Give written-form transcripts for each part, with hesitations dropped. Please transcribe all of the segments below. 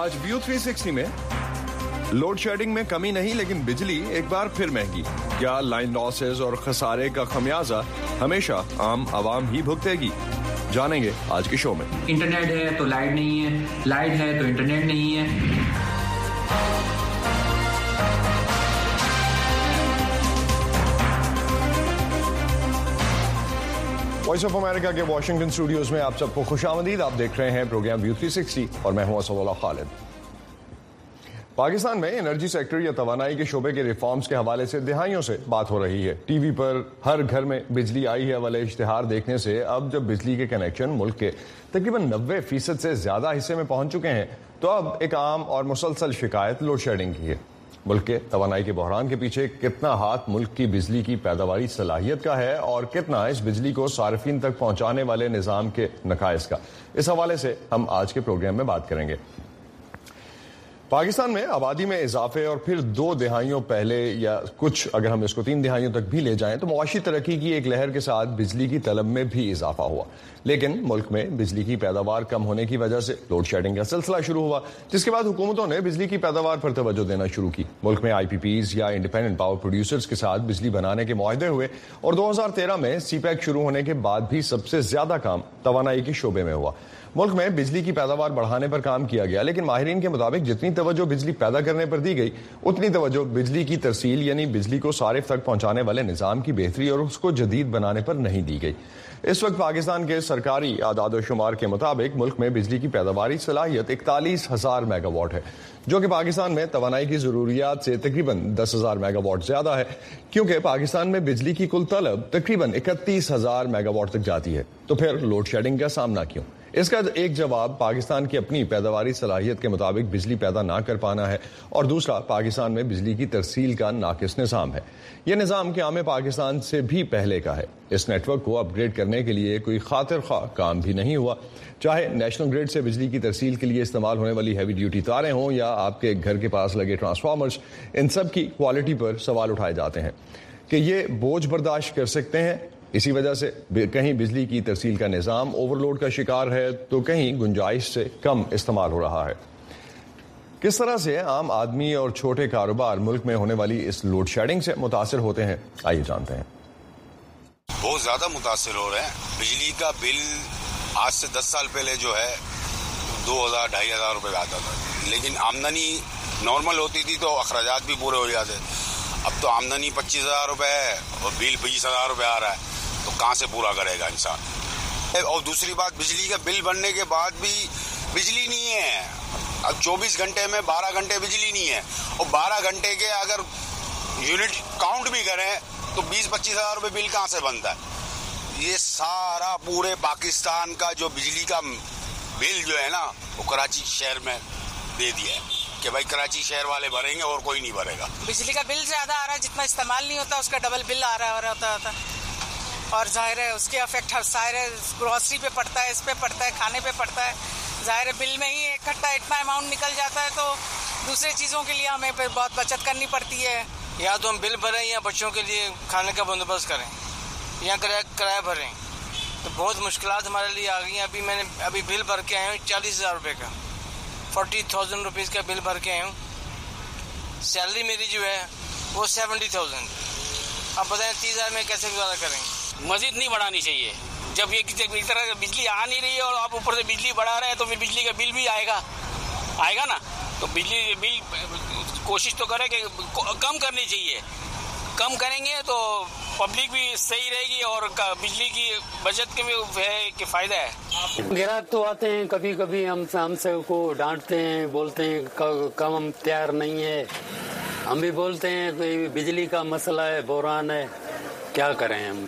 आज व्यू 360 में load shedding में कमी नहीं, लेकिन बिजली एक बार फिर महंगी। क्या लाइन लॉसेस और खसारे का खमियाजा हमेशा आम आवाम ही भुगतेगी? जानेंगे आज के शो में। इंटरनेट है तो लाइट नहीं है, लाइट है तो इंटरनेट नहीं है। वॉइस ऑफ अमेरिका के वॉशिंगटन स्टूडियोज में आप सबको खुशामदीद। आप देख रहे हैं प्रोग्राम व्यू 360 और मैं हूं असदुल्लाह खालिद। पाकिस्तान में एनर्जी सेक्टर या तवानाई के शोबे के रिफॉर्म्स के हवाले से दिहाइयों से बात हो रही है। टीवी पर हर घर में बिजली आई है वाले इश्तिहार देखने से अब जब बिजली के कनेक्शन मुल्क के तकरीबन 90% से ज्यादा हिस्से में पहुंच चुके हैं, तो अब एक आम और मुसलसल शिकायत लोड शेडिंग की है। मुल्क के तवानाई के बहरान के पीछे कितना हाथ मुल्क की बिजली की पैदावारी सलाहियत का है और कितना इस बिजली को सार्फिन तक पहुंचाने वाले निजाम के नकाइस का, इस हवाले से हम आज के प्रोग्राम में बात करेंगे। पाकिस्तान में आबादी में इजाफे और फिर 2 दिहाइयों पहले, या कुछ अगर हम इसको 3 दिहाइयों तक भी ले जाएं, तो मुआशी तरक्की की एक लहर के साथ बिजली की तलब में भी इजाफा हुआ। लेकिन मुल्क में बिजली की पैदावार कम होने की वजह से लोड शेडिंग का सिलसिला शुरू हुआ, जिसके बाद हुकूमतों ने बिजली की पैदावार पर तवज्जो देना शुरू की। मुल्क में IPPs या इंडिपेंडेंट पावर प्रोड्यूसर्स के साथ बिजली बनाने के मुआहदे हुए और 2013 में CPEC शुरू होने के बाद भी सबसे ज्यादा काम तवानाई के शोबे में हुआ। मुल्क में बिजली की पैदावार बढ़ाने पर काम किया गया, लेकिन माहिरीन के मुताबिक जितनी तवज्जो बिजली पैदा करने पर दी गई, उतनी तवज्जो बिजली की तरसील यानी बिजली को सारिफ तक पहुंचाने वाले निजाम की बेहतरी और उसको जदीद बनाने पर नहीं दी गई। इस वक्त पाकिस्तान के सरकारी आदाद शुमार के मुताबिक मुल्क में बिजली की पैदावारी सलाहियत 41,000 मेगावाट है, जो कि पाकिस्तान में तवानाई की जरूरियात से तकरीबन 10,000 मेगावाट ज्यादा है, क्योंकि पाकिस्तान में बिजली की कुल तलब तकरीबन 31,000 मेगावाट तक जाती है। तो फिर लोड शेडिंग का सामना क्यों? इसका एक जवाब पाकिस्तान की अपनी पैदावारी सलाहियत के मुताबिक बिजली पैदा ना कर पाना है, और दूसरा पाकिस्तान में बिजली की तरसील का नाकिस निज़ाम है। यह निज़ाम क़याम पाकिस्तान से भी पहले का है। इस नेटवर्क को अपग्रेड करने के लिए कोई खातिर ख्वाह काम भी नहीं हुआ, चाहे नेशनल ग्रिड से बिजली की तरसील के लिए इस्तेमाल होने वाली हैवी ड्यूटी तारें हों या आपके घर के पास लगे ट्रांसफार्मर्स। इन सब की क्वालिटी पर सवाल उठाए जाते हैं कि ये बोझ बर्दाश्त कर सकते हैं। इसी वजह से कहीं बिजली की तरसील का निज़ाम ओवरलोड का शिकार है, तो कहीं गुंजाइश से कम इस्तेमाल हो रहा है। किस तरह से आम आदमी और छोटे कारोबार मुल्क में होने वाली इस लोड शेडिंग से मुतासिर होते हैं, आइए जानते हैं। बहुत ज्यादा मुतासिर हो रहे हैं। बिजली का बिल आज से 10 साल पहले जो है 2,000-2,500 रुपए आता था, लेकिन आमदनी नॉर्मल होती थी तो अखराजात भी पूरे हो जाते। अब तो आमदनी 25,000 रुपए है और बिल 20,000 रुपए आ रहा है, तो कहाँ से पूरा करेगा इंसान। और दूसरी बात, बिजली का बिल बनने के बाद भी बिजली नहीं है। अब 24 घंटे में 12 घंटे बिजली नहीं है, और 12 घंटे के अगर यूनिट काउंट भी करें तो 20-25 हजार रुपए बिल कहाँ से बनता है। ये सारा पूरे पाकिस्तान का जो बिजली का बिल जो है ना, वो कराची शहर में दे दिया है कि भाई कराची शहर वाले भरेंगे और कोई नहीं भरेगा। बिजली का बिल ज्यादा आ रहा है, जितना इस्तेमाल नहीं होता उसका डबल बिल आ रहा होता और जाहिर है उसके अफेक्ट ग्रोसरी पे पड़ता है, इस पे पड़ता है, खाने पे पड़ता है। जाहिर है बिल में ही इकट्ठा इतना अमाउंट निकल जाता है, तो दूसरी चीजों के लिए हमें फिर बहुत बचत करनी पड़ती है। या तो हम बिल भरें या बच्चों के लिए खाने का बंदोबस्त करें या किराया भरें, तो बहुत मुश्किलात हमारे लिए आ गई हैं। अभी बिल भर के आए हूँ 40,000 रुपये का, 40,000 रुपीज़ का बिल भर के आए हूँ। सैलरी मेरी जो है वो 70,000। अब बताएं 30,000 में कैसे गुजारा करेंगे। मजीद नहीं बढ़ानी चाहिए। जब ये एक तरह बिजली आ नहीं रही है और आप ऊपर से बिजली बढ़ा रहे हैं, तो फिर बिजली का बिल भी आएगा ना। तो बिजली बिल कोशिश तो करें कि कम करनी चाहिए। कम करेंगे तो पब्लिक भी सही रहेगी और बिजली की बचत के भी है कि फायदा है। ग्राहक तो आते हैं, कभी कभी हमसे को डांटते हैं, बोलते हैं कम हम तैयार नहीं है। हम भी बोलते हैं कि बिजली का मसला है, बहरान है, क्या करें हम।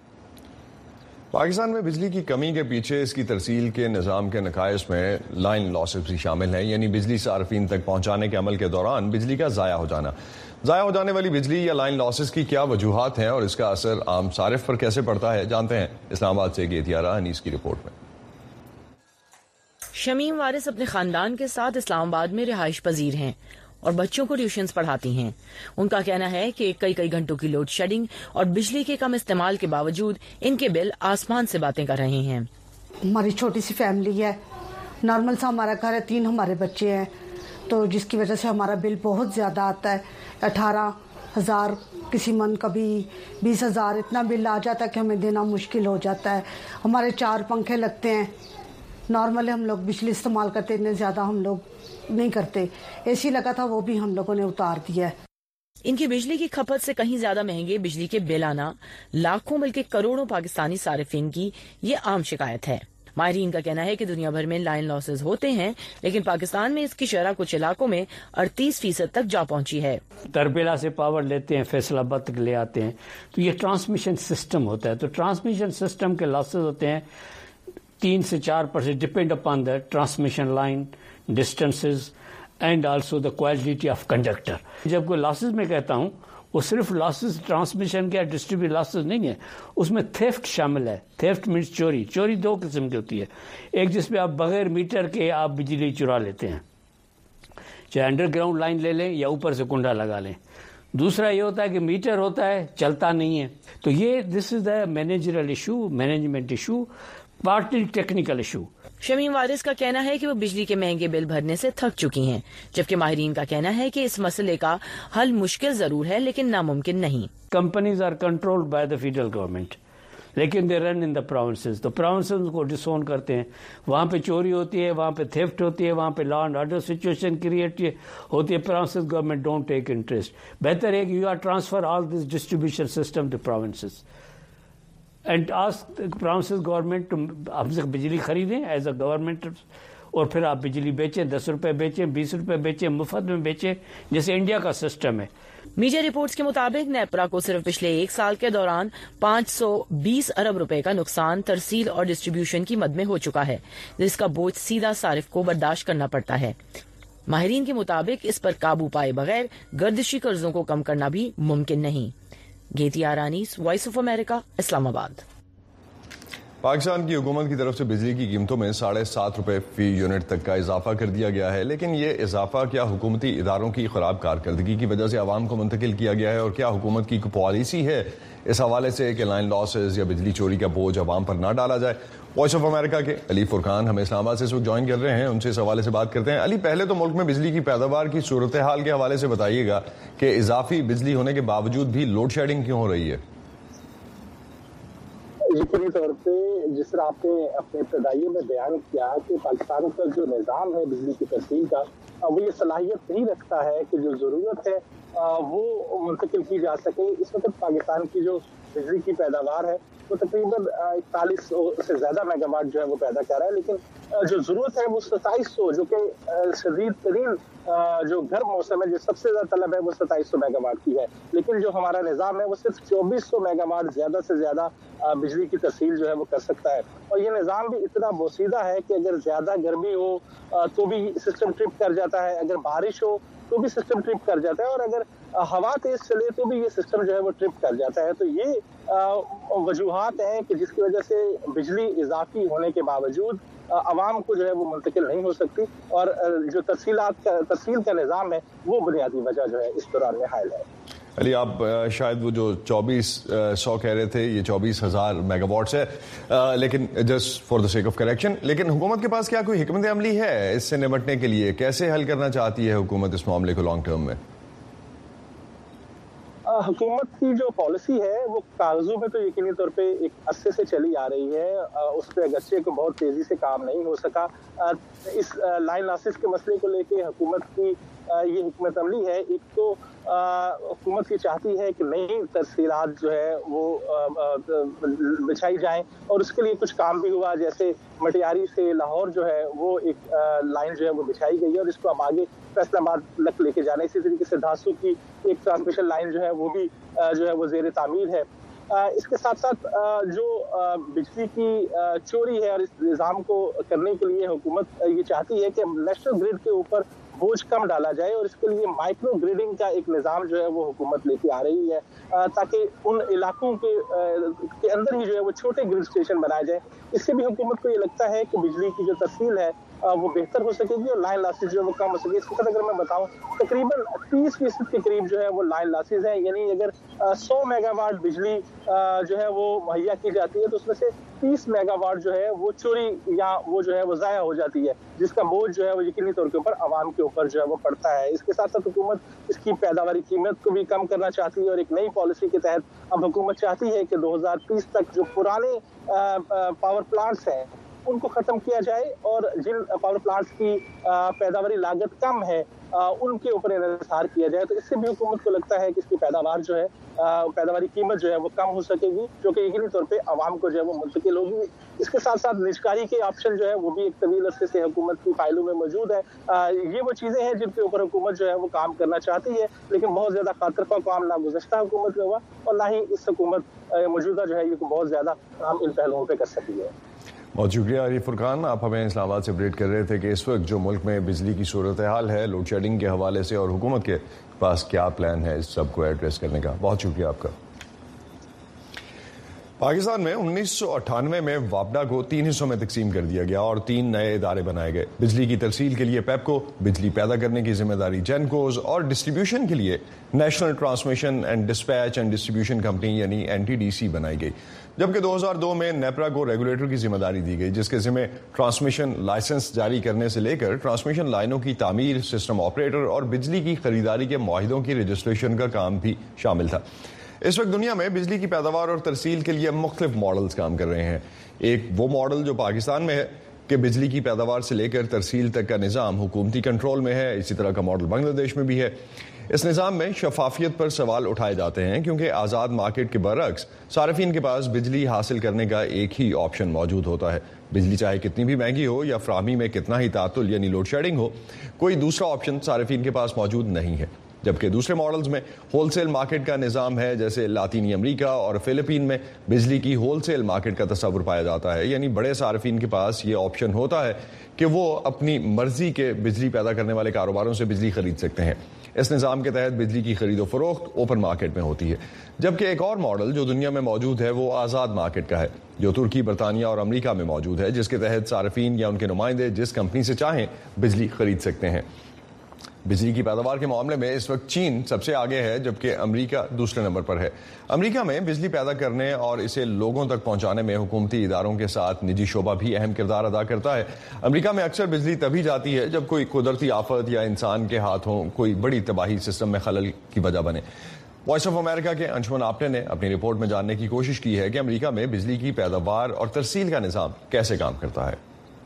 पाकिस्तान में बिजली की कमी के पीछे इसकी तरसील के निज़ाम के नकाइस में लाइन लॉसेस भी शामिल हैं, यानी बिजली सार्फिन तक पहुंचाने के अमल के दौरान बिजली का ज़ाया हो जाना। ज़ाया हो जाने वाली बिजली या लाइन लॉसेस की क्या वजूहात हैं और इसका असर आम सारिफ पर कैसे पड़ता है, जानते हैं इस्लामाबाद से गेतियारा अनीस की रिपोर्ट में। शमीम वारिस अपने खानदान के साथ इस्लामाबाद में रिहाइश पजीर हैं और बच्चों को ट्यूशन्स पढ़ाती हैं। उनका कहना है कि कई घंटों की लोड शेडिंग और बिजली के कम इस्तेमाल के बावजूद इनके बिल आसमान से बातें कर रहे हैं। हमारी छोटी सी फैमिली है, नॉर्मल सा हमारा घर है, 3 हमारे बच्चे हैं, تو جس کی وجہ سے ہمارا بل بہت زیادہ آتا ہے. 18,000 کسی منتھ، کبھی 20,000 اتنا بل آ جاتا ہے کہ ہمیں دینا مشکل ہو جاتا ہے. ہمارے 4 پنکھے لگتے ہیں. نارملی ہم لوگ بجلی استعمال کرتے، اتنے زیادہ ہم لوگ نہیں کرتے. اے سی لگا تھا وہ بھی ہم لوگوں نے اتار دیا ہے. ان کی بجلی کی کھپت سے کہیں زیادہ مہنگے بجلی کے بل آنا لاکھوں بلکہ کروڑوں پاکستانی صارفین کی یہ عام شکایت ہے. ماہرین کا کہنا ہے کہ دنیا بھر میں لائن لاسز ہوتے ہیں، لیکن پاکستان میں اس کی شرح کچھ علاقوں میں 38% تک جا پہنچی ہے. تربیلا سے پاور لیتے ہیں، فیصل آباد تک لے آتے ہیں، تو یہ ٹرانسمیشن سسٹم ہوتا ہے. تو ٹرانسمیشن سسٹم کے لاسز ہوتے ہیں 3 سے 4%، ڈپینڈ اپان دا ٹرانسمیشن لائن، ڈسٹینسز اینڈ آلسو دا کوالٹی آف کنڈکٹر. جب کوئی لاسز میں کہتا ہوں وہ صرف لاسز ٹرانسمیشن کے ڈسٹریبیوٹ لاسز نہیں ہے، اس میں تھیفٹ شامل ہے. تھیفٹ مینس چوری. چوری 2 قسم کی ہوتی ہے. ایک جس میں آپ بغیر میٹر کے آپ بجلی چرا لیتے ہیں، چاہے انڈر گراؤنڈ لائن لے لیں یا اوپر سے کنڈا لگا لیں. دوسرا یہ ہوتا ہے کہ میٹر ہوتا ہے چلتا نہیں ہے. تو یہ دس از دا مینیجرل ایشو، مینجمنٹ ایشو، پارٹلی ٹیکنیکل ایشو. شمیم وارث کا کہنا ہے کہ وہ بجلی کے مہنگے بل بھرنے سے تھک چکی ہیں، جبکہ ماہرین کا کہنا ہے کہ اس مسئلے کا حل مشکل ضرور ہے لیکن ناممکن نہیں. کمپنیز آر کنٹرولڈ بائی دا فیڈرل گورنمنٹ، لیکن دے رن ان دا پروونسز. تو پروونسز کو ڈسون کرتے ہیں، وہاں پہ چوری ہوتی ہے، وہاں پہ تھیفٹ ہوتی ہے، وہاں پہ لا اینڈ آرڈر سچویشن کریٹ ہوتی ہے. پروونسز گورنمنٹ ڈونٹ ٹیک انٹرسٹ. بہتر ہے کہ یو آر ٹرانسفر آل دس ڈسٹریبیوشن سسٹم ٹو پروونسز اینڈ آسک پروونسز گورنمنٹ ہم سے بجلی خریدیں ایز اے گورنمنٹ، اور پھر آپ بجلی بیچیں، 10 روپے بیچیں، 20 روپے بیچیں، مفت میں بیچیں، جیسے انڈیا کا سسٹم ہے. میڈیا رپورٹس کے مطابق نیپرا کو صرف پچھلے 1 سال کے دوران 520 ارب روپے کا نقصان ترسیل اور ڈسٹریبیوشن کی مد میں ہو چکا ہے، جس کا بوجھ سیدھا صارف کو برداشت کرنا پڑتا ہے. ماہرین کے مطابق اس پر قابو پائے بغیر گردشی قرضوں کو کم کرنا بھی ممکن نہیں. گیتی آرانیس، وائس آف امریکہ، اسلام آباد. پاکستان کی حکومت کی طرف سے بجلی کی قیمتوں میں 7.5 روپے فی یونٹ تک کا اضافہ کر دیا گیا ہے، لیکن یہ اضافہ کیا حکومتی اداروں کی خراب کارکردگی کی وجہ سے عوام کو منتقل کیا گیا ہے، اور کیا حکومت کی پالیسی ہے اس حوالے سے کہ لائن لاسز یا بجلی چوری کا بوجھ عوام پر نہ ڈالا جائے؟ وائس آف امریکہ کے علی فرقان ہمیں اسلام آباد سے اس وقت جوائن کر رہے ہیں، ان سے اس حوالے سے بات کرتے ہیں. علی، پہلے تو ملک میں بجلی کی پیداوار کی صورتحال کے حوالے سے بتائیے گا کہ اضافی بجلی ہونے کے باوجود بھی لوڈ شیڈنگ کیوں ہو رہی ہے؟ یقینی طور پہ جس طرح آپ نے اپنے ابتدائیوں میں بیان کیا کہ پاکستان کا جو نظام ہے بجلی کی ترسیل کا، وہ یہ صلاحیت نہیں رکھتا ہے کہ جو ضرورت ہے وہ منتقل کی جا سکے. اس وقت پاکستان کی جو بجلی کی پیداوار ہے وہ تقریباً 4100 سے زیادہ میگا واٹ جو ہے وہ پیدا کر رہا ہے، لیکن جو ضرورت ہے وہ 2700، جو کہ شدید ترین جو گرم موسم ہے جو سب سے زیادہ طلب ہے وہ 2700 میگا واٹ کی ہے. لیکن جو ہمارا نظام ہے وہ صرف 2400 میگا واٹ زیادہ سے زیادہ بجلی کی ترسیل جو ہے وہ کر سکتا ہے. اور یہ نظام بھی اتنا بوسیدہ ہے کہ اگر زیادہ گرمی ہو تو بھی سسٹم ٹرپ کر جاتا ہے، اگر بارش ہو تو بھی سسٹم ٹرپ کر جاتا ہے، اور اگر ہوا تیز چلے تو بھی یہ سسٹم جو ہے وہ ٹرپ کر جاتا ہے. تو یہ وجوہات ہیں کہ جس کی وجہ سے بجلی اضافی ہونے کے باوجود عوام کو جو ہے وہ منتقل نہیں ہو سکتی، اور جو ترسیل کا نظام ہے وہ بنیادی وجہ جو ہے اس دوران میں حائل ہے. علی، آپ شاید وہ جو 2400 کہہ رہے تھے، یہ 24,000 میگا واٹس ہے، لیکن جسٹ فار دا سیک آف کریکشن، لیکن حکومت کے پاس کیا کوئی حکمت عملی ہے اس سے نمٹنے کے لیے؟ کیسے حل کرنا چاہتی ہے حکومت اس معاملے کو لانگ ٹرم میں؟ حکومت کی جو پالیسی ہے وہ کاغذوں میں تو یقینی طور پہ ایک عرصے سے چلی آ رہی ہے، اس پہ اگرچہ کو بہت تیزی سے کام نہیں ہو سکا. اس لائن لاسز کے مسئلے کو لے کے حکومت کی یہ حکمت عملی ہے. ایک تو حکومت یہ چاہتی ہے کہ نئی ترسیلات جو ہے وہ بچھائی جائیں، اور اس کے لیے کچھ کام بھی ہوا، جیسے مٹیاری سے لاہور جو ہے وہ ایک لائن جو ہے وہ بچھائی گئی ہے، اور اس کو اب آگے فیصل آباد تک لے کے جانا. اسی طریقے سے دھاسو کی ایک ٹرانسمیشن لائن جو ہے وہ بھی جو ہے وہ زیر تعمیر ہے. اس کے ساتھ ساتھ جو بجلی کی چوری ہے اور اس نظام کو کرنے کے لیے حکومت یہ چاہتی ہے کہ نیشنل گریڈ کے اوپر بوجھ کم ڈالا جائے، اور اس کے لیے مائکرو گریڈنگ کا ایک نظام جو ہے وہ حکومت لے کے آ رہی ہے، تاکہ ان علاقوں کے اندر ہی جو ہے وہ چھوٹے گریڈ اسٹیشن بنائے جائیں. اس سے بھی حکومت کو یہ لگتا ہے کہ بجلی کی جو ترسیل ہے वो बेहतर हो सकेगी और लाइन लॉसेज जो है वो कम हो सकेगी। इसके साथ अगर मैं बताऊं तकरीबन 30% के करीब जो है वो लाइन लॉसेज है, यानी अगर 100 मेगावाट बिजली जो है वो मुहैया की जाती है तो उसमें से 30 मेगावाट जो है वो चोरी या वो जो है वो ज़ाया हो जाती है, जिसका बोझ जो है वो यकीनी तौर के ऊपर आवाम के ऊपर जो है वो पड़ता है। इसके साथ साथ हुकूमत इसकी पैदावारी कीमत को भी कम करना चाहती है और एक नई पॉलिसी के तहत अब हुकूमत चाहती है कि 2030 तक जो पुराने पावर प्लांट्स हैं उनको ख़त्म किया जाए और जिन पावर प्लांट्स की पैदावारी लागत कम है उनके ऊपर इन्हिसार किया जाए। तो इससे भी हुकूमत को लगता है कि इसकी पैदावार जो है पैदावारी कीमत जो है वो कम हो सकेगी, जो कि यकीनी तौर पे आवाम को जो है वो मुंतकिल होगी। इसके साथ साथ निजकारी के ऑप्शन जो है वो भी एक तवील अरसे से हुकूमत की फाइलों में मौजूद है। ये वो चीज़ें हैं जिनके ऊपर हुकूमत जो है वो काम करना चाहती है, लेकिन बहुत ज़्यादा खातरखा काम ना गुज़श्ता हुकूमत में हुआ और ना ही इस हुकूमत मौजूदा जो है ये बहुत ज़्यादा काम इन पहलुओं पर कर सकी है। बहुत शुक्रिया आरिफ फुरकान, आप हमें इस्लामाबाद से अपडेट कर रहे थे कि इस वक्त जो मुल्क में बिजली की सूरत हाल है लोड शेडिंग के हवाले से और हुकूमत के पास क्या प्लान है इस सब को एड्रेस करने का। बहुत शुक्रिया आपका। पाकिस्तान में 1998 में वापडा को 3 हिस्सों में तकसीम कर दिया गया और 3 नए इदारे बनाए गए। बिजली की तरसील के लिए पेपको, बिजली पैदा करने की जिम्मेदारी जेनकोज और डिस्ट्रीब्यूशन के लिए national transmission and dispatch and distribution company यानी NTDC बनाई गई। जबकि 2002 में नेपरा को रेगुलेटर की जिम्मेदारी दी गई, जिसके जिम्मे ट्रांसमिशन लाइसेंस जारी करने से लेकर ट्रांसमिशन लाइनों की तामीर, सिस्टम ऑपरेटर और बिजली की खरीदारी के मुआहिदों की रजिस्ट्रेशन का काम भी शामिल था। इस वक्त दुनिया में बिजली की पैदावार और तरसील के लिए मुख्तलिफ मॉडल्स काम कर रहे हैं। एक वो मॉडल जो पाकिस्तान में है कि बिजली की पैदावार से लेकर तरसील तक का निज़ाम हुकूमती कंट्रोल में है। इसी तरह का मॉडल बांग्लादेश में भी है। इस निज़ाम में शफाफियत पर सवाल उठाए जाते हैं क्योंकि आज़ाद मार्केट के बरअक्स सार्फिन के पास बिजली हासिल करने का एक ही ऑप्शन मौजूद होता है। बिजली चाहे कितनी भी महंगी हो या फ्राहमी में कितना ही तातुल यानी लोड शेडिंग हो, कोई दूसरा ऑप्शन सार्फिन के पास मौजूद नहीं है। जबकि दूसरे मॉडल्स में होलसेल मार्केट का निज़ाम है, जैसे लातीनी अमरीका और फिलिपीन में बिजली की होलसेल मार्केट का तस्वुर पाया जाता है, यानी बड़े सार्फिन के पास ये ऑप्शन होता है कि वो अपनी मर्जी के बिजली पैदा करने वाले कारोबारों से बिजली खरीद सकते हैं। इस निज़ाम के तहत बिजली की खरीदो फरोख्त ओपन मार्केट में होती है। जबकि एक और मॉडल जो दुनिया में मौजूद है वो आज़ाद मार्केट का है, जो तुर्की, बरतानिया और अमरीका में मौजूद है, जिसके तहत सार्फिन या उनके नुमाइंदे जिस कंपनी से चाहें बिजली खरीद सकते हैं। बिजली की पैदावार के मामले में इस वक्त चीन सबसे आगे है, जबकि अमेरिका दूसरे नंबर पर है। अमेरिका में बिजली पैदा करने और इसे लोगों तक पहुंचाने में हुकूमती इदारों के साथ निजी शोबा भी अहम किरदार अदा करता है। अमेरिका में अक्सर बिजली तभी जाती है जब कोई कुदरती आफत या इंसान के हाथों कोई बड़ी तबाही सिस्टम में खलल की वजह बने। वॉइस ऑफ अमेरिका के अंशुमन आपटे ने अपनी रिपोर्ट में जानने की कोशिश की है कि अमेरिका में बिजली की पैदावार और तरसील का निज़ाम कैसे काम करता है।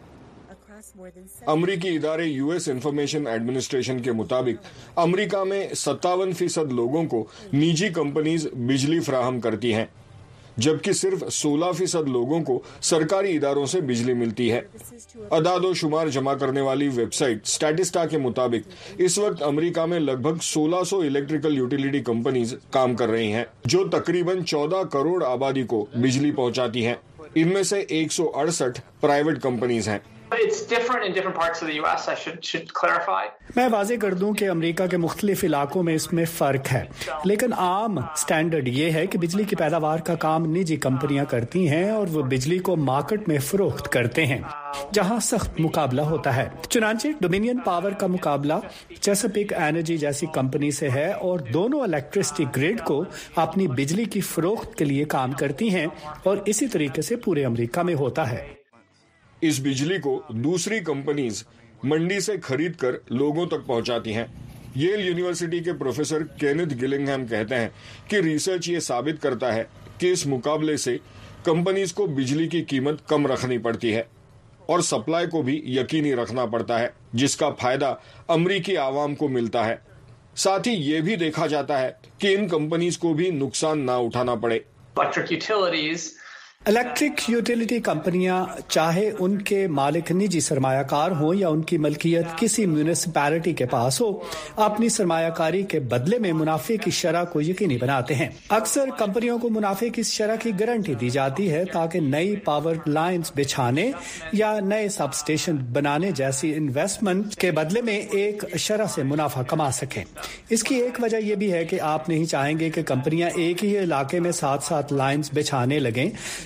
अमरीकी इदारे यूएस इंफॉर्मेशन एडमिनिस्ट्रेशन के मुताबिक अमरीका में 57% लोगों को निजी कंपनीज बिजली फराहम करती हैं, जबकि सिर्फ 16% लोगों को सरकारी इदारों से बिजली मिलती है। अदादो शुमार जमा करने वाली वेबसाइट स्टैटिस्टा के मुताबिक इस वक्त अमेरिका में लगभग 1600 इलेक्ट्रिकल यूटिलिटी कंपनीज काम कर रही हैं, जो तकरीबन 14 करोड़ आबादी को बिजली पहुंचाती हैं। इनमें से 168 प्राइवेट कंपनीज हैं। It's different in different parts of the US, I should clarify. मैं वाज़े कर दूं कि अमेरिका के मुख्तलिफ इलाकों में इसमें फ़र्क है, लेकिन आम स्टैंडर्ड ये है कि बिजली की पैदावार का काम निजी कंपनियां करती हैं और वो बिजली को मार्केट में फरोख्त करते हैं, जहां सख्त मुकाबला होता है। चुनांचे डोमिनियन पावर का मुकाबला चेसापीक एनर्जी जैसी कंपनी से है और दोनों इलेक्ट्रिसिटी ग्रिड को अपनी बिजली की फरोख्त के लिए काम करती हैं और इसी तरीके से पूरे अमेरिका में होता है। इस बिजली को दूसरी कंपनीज मंडी से खरीद कर लोगों तक पहुंचाती हैं। येल यूनिवर्सिटी के प्रोफेसर केनेथ गिलिंघम कहते हैं कि रिसर्च ये साबित करता है कि इस मुकाबले से कंपनीज को बिजली की कीमत कम रखनी पड़ती है और सप्लाई को भी यकीनी रखना पड़ता है, जिसका फायदा अमरीकी आवाम को मिलता है। साथ ही ये भी देखा जाता है कि इन कंपनीज को भी नुकसान ना उठाना पड़े। इलेक्ट्रिक यूटिलिटी कंपनियां, चाहे उनके मालिक निजी सरमायाकार हों या उनकी मलकियत किसी म्यूनिसिपैलिटी के पास हो, अपनी सरमायाकारी के बदले में मुनाफे की शरह को यकीनी बनाते हैं। अक्सर कंपनियों को मुनाफे की शरह की गारंटी दी जाती है ताकि नई पावर लाइंस बिछाने या नए सब स्टेशन बनाने जैसी इन्वेस्टमेंट के बदले में एक शरह से मुनाफा कमा सकें। इसकी एक वजह यह भी है कि आप नहीं चाहेंगे कि कंपनियां एक ही इलाके में साथ साथ लाइंस बिछाने लगें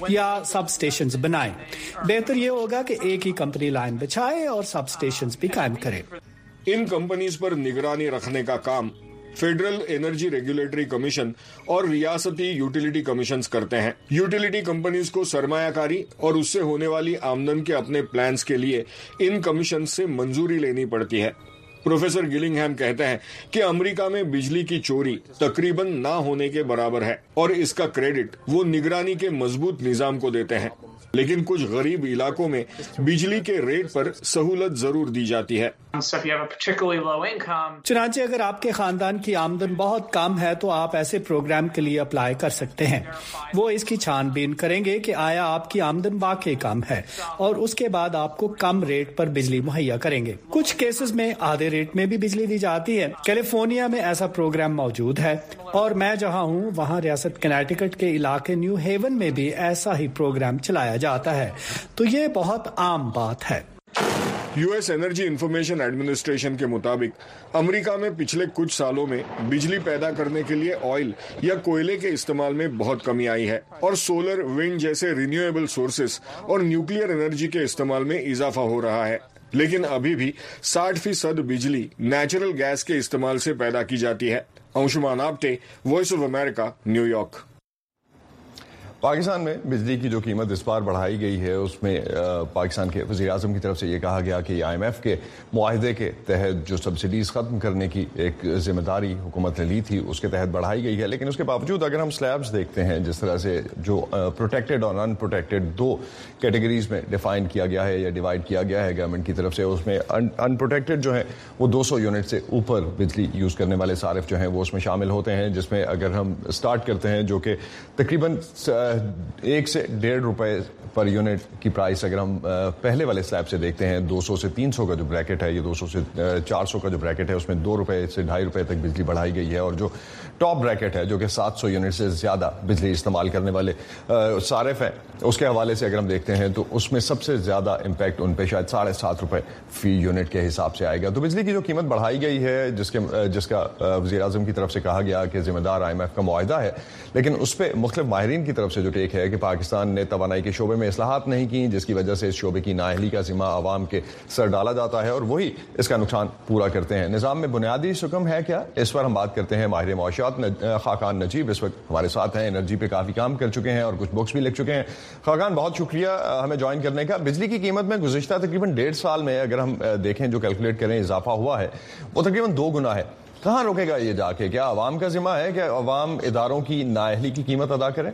या सब स्टेशंस बनाएं। बेहतर ये होगा कि एक ही कंपनी लाइन बिछाए और सब स्टेशंस भी कायम करे। इन कंपनीज पर निगरानी रखने का काम फेडरल एनर्जी रेगुलेटरी कमीशन और रियासती यूटिलिटी कमीशंस करते हैं। यूटिलिटी कंपनीज को सरमायाकारी और उससे होने वाली आमदन के अपने प्लान्स के लिए इन कमीशन से मंजूरी लेनी पड़ती है। प्रोफेसर गिलिंगहैम कहते हैं कि अमेरिका में बिजली की चोरी तकरीबन ना होने के बराबर है और इसका क्रेडिट वो निगरानी के मजबूत निजाम को देते हैं। लेकिन कुछ गरीब इलाकों में बिजली के रेट पर सहूलत जरूर दी जाती है। चुनांचे अगर आपके खानदान की आमदन बहुत कम है तो आप ऐसे प्रोग्राम के लिए अप्लाई कर सकते हैं। वो इसकी छानबीन करेंगे कि आया आपकी आमदन वाकई कम है और उसके बाद आपको कम रेट पर बिजली मुहैया करेंगे। कुछ केसेस में आधे रेट में भी बिजली दी जाती है। कैलिफोर्निया में ऐसा प्रोग्राम मौजूद है और मैं जहां हूं वहां रियासत कनेटिकट के इलाके न्यू हेवन में भी ऐसा ही प्रोग्राम चलाया जाता है, तो ये बहुत आम बात है। यूएस एनर्जी इंफॉर्मेशन एडमिनिस्ट्रेशन के मुताबिक अमेरिका में पिछले कुछ सालों में बिजली पैदा करने के लिए ऑयल या कोयले के इस्तेमाल में बहुत कमी आई है और सोलर, विंड जैसे रिन्यूएबल सोर्सेस और न्यूक्लियर एनर्जी के इस्तेमाल में इजाफा हो रहा है। लेकिन अभी भी 60% बिजली नेचुरल गैस के इस्तेमाल से पैदा की जाती है। Anshuman Apte, voice of America, New York. Pakistan में बिजली की जो कीमत इस बार बढ़ाई गई है उसमें पाकिस्तान के वज़ीर आज़म की तरफ से ये कहा गया कि IMF के मुआहदे के तहत जो सब्सिडीज़ ख़त्म करने की एक जिम्मेदारी हुकूमत ने ली थी उसके तहत बढ़ाई गई है। लेकिन उसके बावजूद अगर हम स्लैब्स देखते हैं, जिस तरह से जो प्रोटेक्टेड और अनप्रोटेक्टेड दो कैटेगरीज में डिफाइन किया गया है या डिवाइड किया गया है गवर्नमेंट की तरफ से, उसमें अनप्रोटेक्टेड जो है वो 200 यूनिट से ऊपर बिजली यूज़ करने वाले सारिफ जो हैं वो उसमें शामिल होते हैं, जिसमें अगर हम स्टार्ट करते हैं जो कि तकरीबन 1 से 1.5 रुपए पर यूनिट की प्राइस अगर हम पहले वाले स्लैब से देखते हैं, 200 से 300 का जो ब्रैकेट है, ये 200 से 400 का जो ब्रैकेट है उसमें 2 रुपए से 2.5 रुपए तक बिजली बढ़ाई गई है। और जो टॉप ब्रैकेट है जो कि 700 यूनिट से ज़्यादा बिजली इस्तेमाल करने वाले सारिफ हैं, उसके हवाले से अगर हम देखते हैं तो उसमें सबसे ज़्यादा इम्पैक्ट उन पे शायद 7.5 रुपए फी यूनिट के हिसाब से आएगा। तो बिजली की जो कीमत बढ़ाई गई है जिसका वज़ीर आज़म की तरफ से कहा गया कि जिम्मेदार IMF का मुआहदा है, लेकिन उस पर मुख्तलिफ माहिरीन की तरफ से जो टेक है कि पाकिस्तान ने तवानाई के शोबे में इस्लाहात नहीं की, जिसकी वजह से इस शोबे की नाअहली का जिम्मा आवाम के सर डाला जाता है और वही इसका नुकसान पूरा करते हैं। निज़ाम में बुनियादी सुकम है क्या, इस पर हम बात करते हैं माहिर मौशियात खाकान नजीब इस वक्त हमारे साथ हैं। एनर्जी पे काफ़ी काम कर चुके हैं और कुछ बुक्स भी लिख चुके हैं। खाकान, बहुत शुक्रिया हमें ज्वाइन करने का। बिजली की कीमत में गुज़िश्ता तकरीबन 1.5 साल में अगर हम देखें, जो कैलकुलेट करें इजाफा हुआ है वो तकरीबन 2 गुना है। कहाँ रुकेगा ये जाके? क्या अवाम का जिम्मा है कि अवाम इदारों की नाअहली की कीमत अदा करें?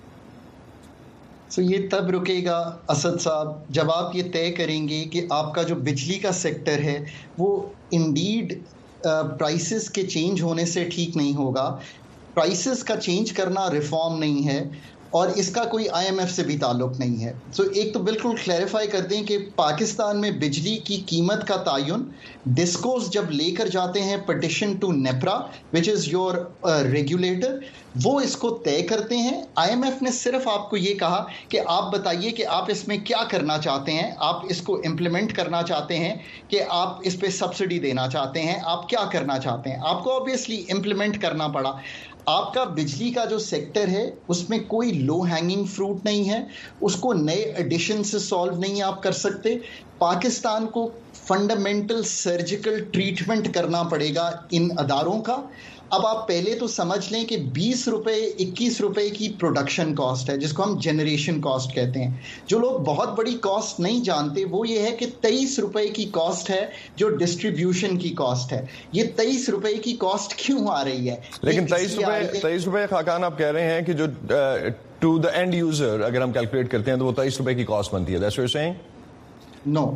तो ये तब रुकेगा असद साहब जब आप ये तय करेंगे कि आपका जो बिजली का सेक्टर है वो इंडीड प्राइसेस के चेंज होने से ठीक नहीं होगा। प्राइसेस का चेंज करना रिफॉर्म नहीं है और इसका कोई IMF से भी ताल्लुक नहीं है। तो एक तो बिल्कुल क्लैरिफाई कर दें कि पाकिस्तान में बिजली की कीमत का तायुन डिस्कोस जब लेकर जाते हैं petition to NEPRA which is your regulator, वो इसको तय करते हैं। IMF ने सिर्फ आपको ये कहा कि आप बताइए कि आप इसमें क्या करना चाहते हैं, आप इसको इम्प्लीमेंट करना चाहते हैं कि आप इस पे सब्सिडी देना चाहते हैं, आप क्या करना चाहते हैं। आपको ऑब्वियसली इम्प्लीमेंट करना पड़ा। आपका बिजली का जो सेक्टर है उसमें कोई लो हैंगिंग फ्रूट नहीं है, उसको नए एडिशन से सॉल्व नहीं आप कर सकते। पाकिस्तान को फंडामेंटल सर्जिकल ट्रीटमेंट करना पड़ेगा इन अदारों का। अब आप पहले तो समझ लें कि 20 रुपए 21 रुपए की प्रोडक्शन कॉस्ट है जिसको हम जनरेशन कॉस्ट कहते हैं। जो लोग बहुत बड़ी कॉस्ट नहीं जानते वो ये है कि 23 रुपए की कॉस्ट है जो डिस्ट्रीब्यूशन की कॉस्ट है। ये 23 रुपए की कॉस्ट क्यों आ रही है? लेकिन 23 रुपए खाकान आप कह रहे हैं कि जो टू द एंड यूजर अगर हम कैलकुलेट करते हैं तो वो 23 रुपए की कॉस्ट बनती है। That's what you are saying? No,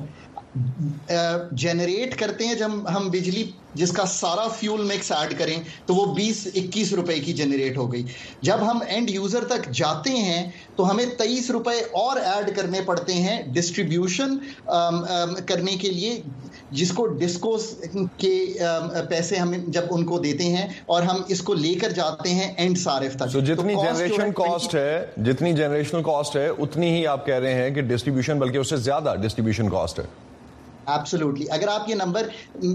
generate करते हैं जब हम बिजली जिसका सारा फ्यूल मिक्स ऐड करें तो वो 20-21 रुपए की जनरेट हो गई। जब हम एंड यूजर तक जाते हैं तो हमें 23 रुपए और ऐड करने पड़ते हैं डिस्ट्रीब्यूशन करने के लिए, जिसको डिस्कोस के पैसे हम जब उनको देते हैं और हम इसको लेकर जाते हैं एंड सारिफ तक। so, जितनी जनरेशन कॉस्ट है, जितनी जनरेशनल कॉस्ट है उतनी ही आप कह रहे हैं कि डिस्ट्रीब्यूशन, बल्कि उससे ज्यादा डिस्ट्रीब्यूशन कॉस्ट है। एब्सोल्युटली, अगर आप ये नंबर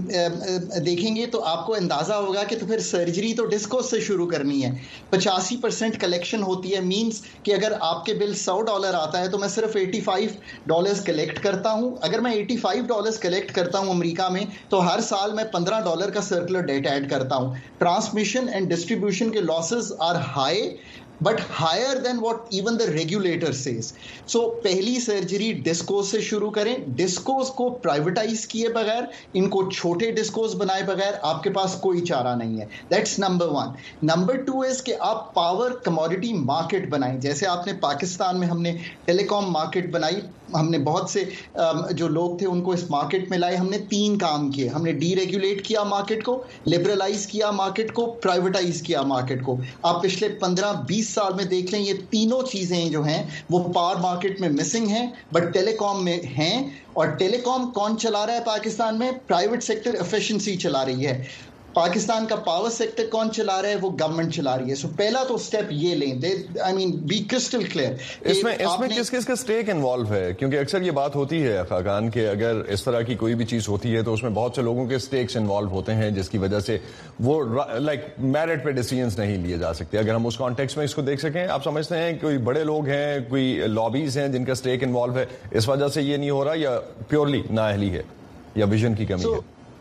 देखेंगे तो आपको अंदाज़ा होगा कि तो फिर सर्जरी तो डिस्कोस से शुरू करनी है. 85% कलेक्शन होती है, मींस कि अगर आपके बिल $100 आता है तो मैं सिर्फ $85 कलेक्ट करता हूँ. अगर मैं $85 कलेक्ट करता हूँ अमेरिका में तो हर साल मैं $15 का सर्कुलर डेट ऐड करता हूँ. ट्रांसमिशन एंड डिस्ट्रीब्यूशन के losses are high but higher than what even the regulator says. So पहली सर्जरी डिस्कोस से शुरू करें. डिस्कोस को प्राइवेटाइज किए बगैर, इनको छोटे डिस्कोस बनाए बगैर आपके पास कोई चारा नहीं है. That's number 1. नंबर 2 इज कि आप पावर कमोडिटी मार्केट बनाएं. जैसे आपने पाकिस्तान में हमने टेलीकॉम मार्केट बनाई, हमने बहुत से जो लोग थे उनको इस मार्केट में लाए. हमने 3 काम किए. हमने डीरेगुलेट किया मार्केट को, लिबरलाइज किया मार्केट को, प्राइवेटाइज किया मार्केट को. आप पिछले 15-20 साल में देख लें, ये तीनों चीजें जो हैं वो पावर मार्केट में मिसिंग हैं, बट टेलीकॉम में हैं. और टेलीकॉम कौन चला रहा है पाकिस्तान में? प्राइवेट सेक्टर एफिशिएंसी चला रही है. पाकिस्तान का पावर सेक्टर कौन चला रहा है? वो गवर्नमेंट चला रही है. सो पहला तो स्टेप ये लें. I mean be crystal clear. इसमें किस किस का स्टेक इन्वॉल्व है? क्योंकि अक्सर ये बात होती है खाकान कि अगर इस तरह की कोई भी चीज होती है तो उसमें बहुत से लोगों के स्टेक्स इन्वॉल्व होते हैं, जिसकी वजह से वो लाइक मेरिट पे डिसीजंस नहीं लिए जा सकते. अगर हम उस कॉन्टेक्स्ट में इसको देख सकें, आप समझते हैं कोई बड़े लोग हैं, कोई लॉबीज हैं जिनका स्टेक इन्वॉल्व है, इस वजह से ये नहीं हो रहा, या प्योरली नाअहली है या विजन की कमी है?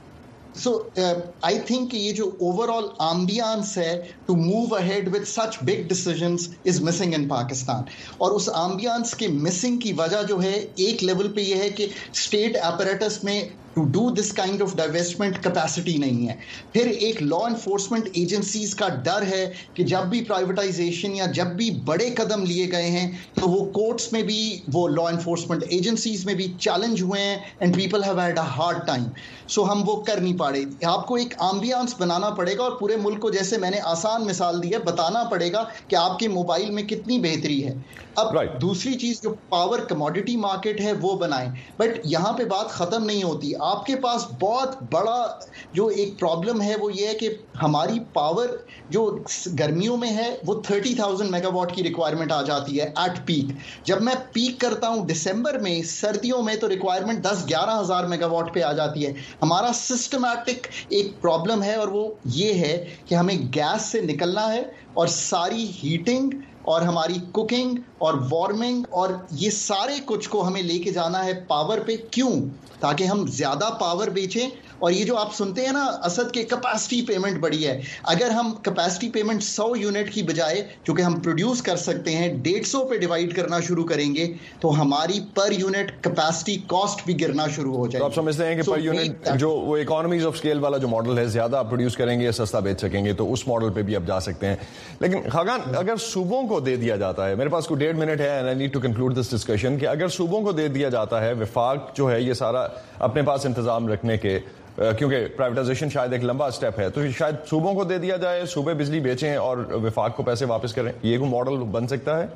So I think ये जो overall ambience है to move ahead with such big decisions is missing in Pakistan. और उस ambience के missing की वजह जो है एक लेवल पे ये है कि state apparatus में to do this kind of divestment capacity नहीं है. फिर एक law enforcement agencies का डर है कि जब भी privatization या जब भी बड़े कदम लिए गए हैं तो वो courts में भी, वो law enforcement agencies में भी challenge हुए हैं and people have had a hard time. So हम वो कर नहीं पाए. आपको एक ambience बनाना पड़ेगा और पूरे मुल्क को, जैसे मैंने आसान मिसाल दी है, बताना पड़ेगा कि आपके मोबाइल में कितनी बेहतरी है. अब दूसरी चीज जो पावर कमोडिटी मार्केट है वो बनाएं. बट यहाँ पे बात खत्म नहीं होती. आपके पास बहुत बड़ा जो एक प्रॉब्लम है वो ये है कि हमारी पावर जो गर्मियों में है वो 30,000 मेगावाट की रिक्वायरमेंट आ जाती है एट पीक. जब मैं पीक करता हूँ दिसंबर में, सर्दियों में तो रिक्वायरमेंट 10-11 हज़ार मेगावाट पे आ जाती है. हमारा सिस्टमैटिक एक प्रॉब्लम है और वो ये है कि हमें गैस से निकलना है और सारी हीटिंग और हमारी कुकिंग और वार्मिंग और ये सारे कुछ को हमें लेके जाना है पावर पे. क्यों? ताकि हम ज्यादा पावर बेचें. और ये जो आप सुनते हैं ना असद के कैपेसिटी पेमेंट बढ़ी है, अगर हम कैपेसिटी पेमेंट 100 यूनिट की बजाय जो कि हम प्रोड्यूस कर सकते हैं 150 पे डिवाइड करना शुरू करेंगे तो हमारी पर यूनिट कैपेसिटी कॉस्ट भी गिरना शुरू हो जाएगी. तो आप समझते हैं कि पर यूनिट जो वो इकोनॉमीज ऑफ स्केल वाला जो मॉडल है, ज्यादा आप प्रोड्यूस करेंगे सस्ता बेच सकेंगे, तो उस मॉडल पे भी आप जा सकते हैं. लेकिन खाकान, अगर सूबों को दे दिया जाता है, मेरे पास कोई 1.5 मिनट है and I need to conclude this discussion, कि अगर सूबों को दे दिया जाता है, विफाक जो है ये सारा अपने पास इंतजाम रखने के, क्योंकि प्राइवेटाइजेशन शायद एक लंबा स्टेप है, तो शायद सूबों को दे दिया जाए, सूबे बिजली बेचें और विफाक को पैसे वापस करें, ये कोई मॉडल बन सकता है?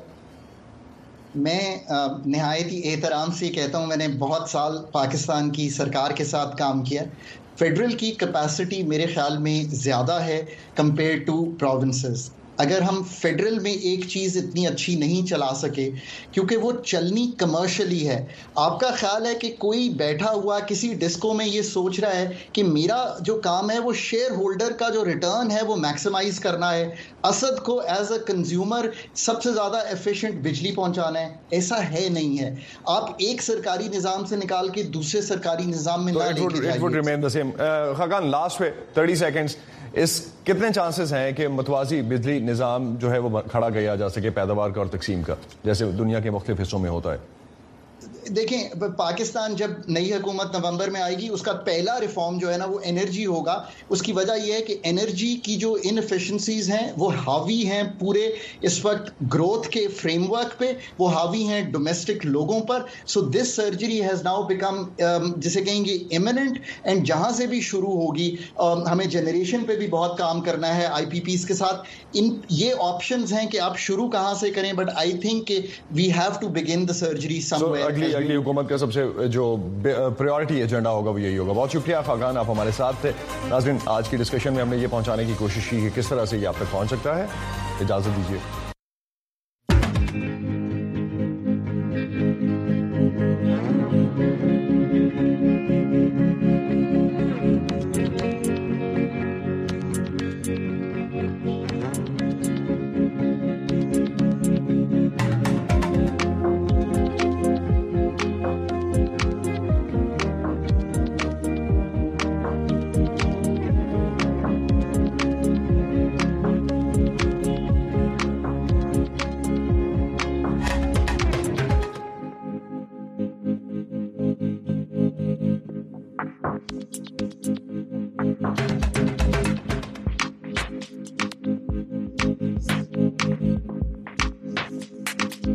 मैं निहायत ही एहतराम से कहता हूँ, मैंने बहुत साल पाकिस्तान की सरकार के साथ काम किया. फेडरल की कैपेसिटी मेरे ख्याल में ज़्यादा है कंपेयर टू प्रोविंसेस. अगर हम फेडरल में एक चीज़ इतनी अच्छी नहीं चला सके क्योंकि वो चलनी कमर्शियली है. आपका ख्याल है कि कोई बैठा हुआ किसी डिस्को में ये सोच रहा है कि मेरा जो काम है वो शेयर होल्डर का जो रिटर्न है वो मैक्सिमाइज करना है, असद को एज अ कंज्यूमर सबसे ज़्यादा एफिशिएंट बिजली पहुंचाना है? ऐसा है नहीं है. आप एक सरकारी निज़ाम से निकाल के दूसरे सरकारी निज़ाम में ना लेके जाइए. खाकान, लास्ट पे 30 सेकेंड्स, इस कितने चांसेस हैं कि मतवाजी बिजली निज़ाम जो है वो खड़ा किया जा सके, पैदावार का और तकसीम का, जैसे दुनिया के मुख्तलिफ हिस्सों में होता है? देखें, पाकिस्तान जब नई हुकूमत नवंबर में आएगी उसका पहला रिफॉर्म जो है ना वो एनर्जी होगा. उसकी वजह यह है कि एनर्जी की जो इनएफिशिएंसीज हैं वो हावी हैं पूरे इस वक्त ग्रोथ के फ्रेमवर्क पे, वो हावी हैं डोमेस्टिक लोगों पर. So this surgery has now become जिसे कहेंगे इमिनेंट. एंड जहाँ से भी शुरू होगी हमें जनरेशन पे भी बहुत काम करना है IPPs के साथ. इन ये ऑप्शंस हैं कि आप शुरू कहाँ से करें, but I think we have to begin the surgery somewhere. अगली हुकूमत का सबसे जो प्रायोरिटी एजेंडा होगा वो यही होगा. बहुत शुक्रिया खाकान, आप हमारे साथ थे. नाज़रीन, आज की डिस्कशन में हमने ये पहुंचाने की कोशिश की कि किस तरह से ये आप तक पहुंच सकता है. इजाजत दीजिए.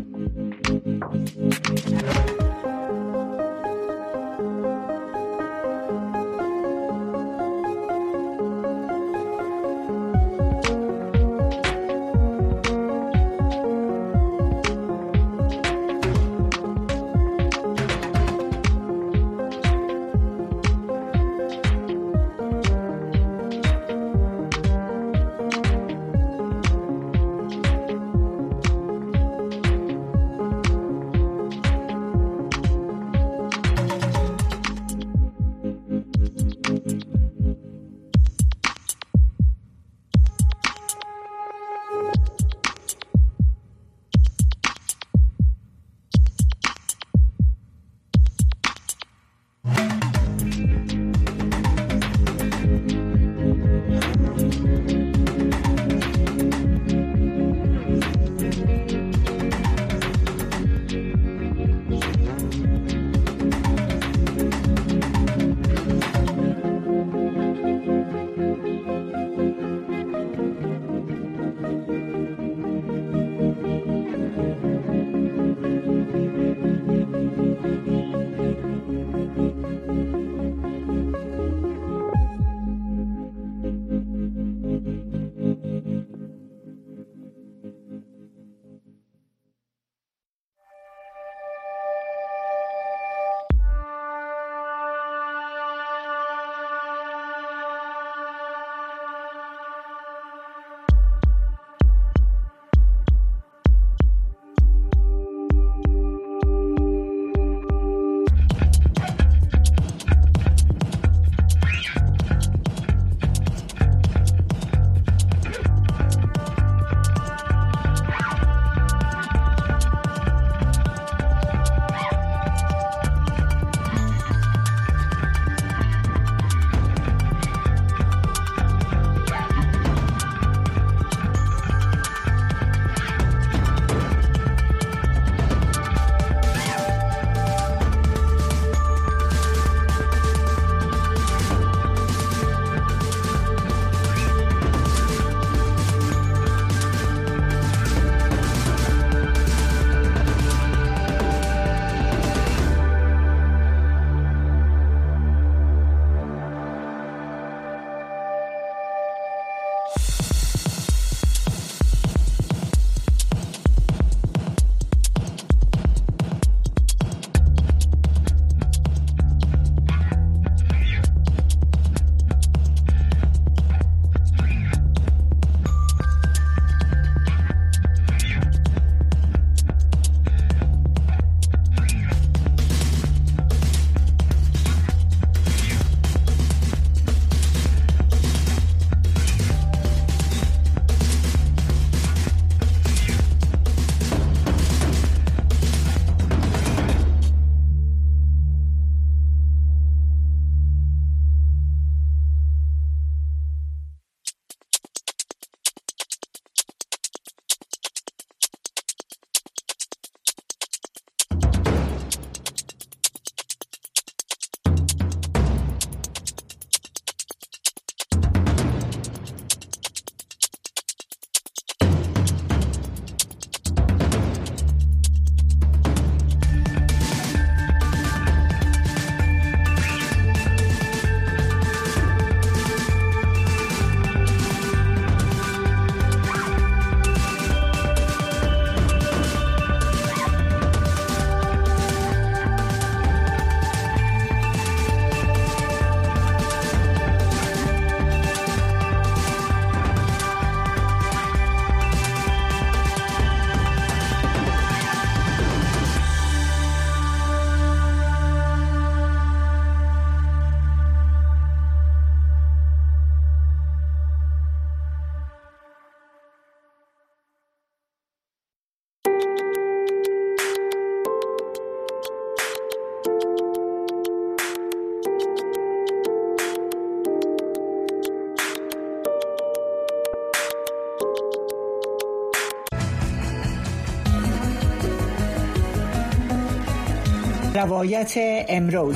روایت امروز.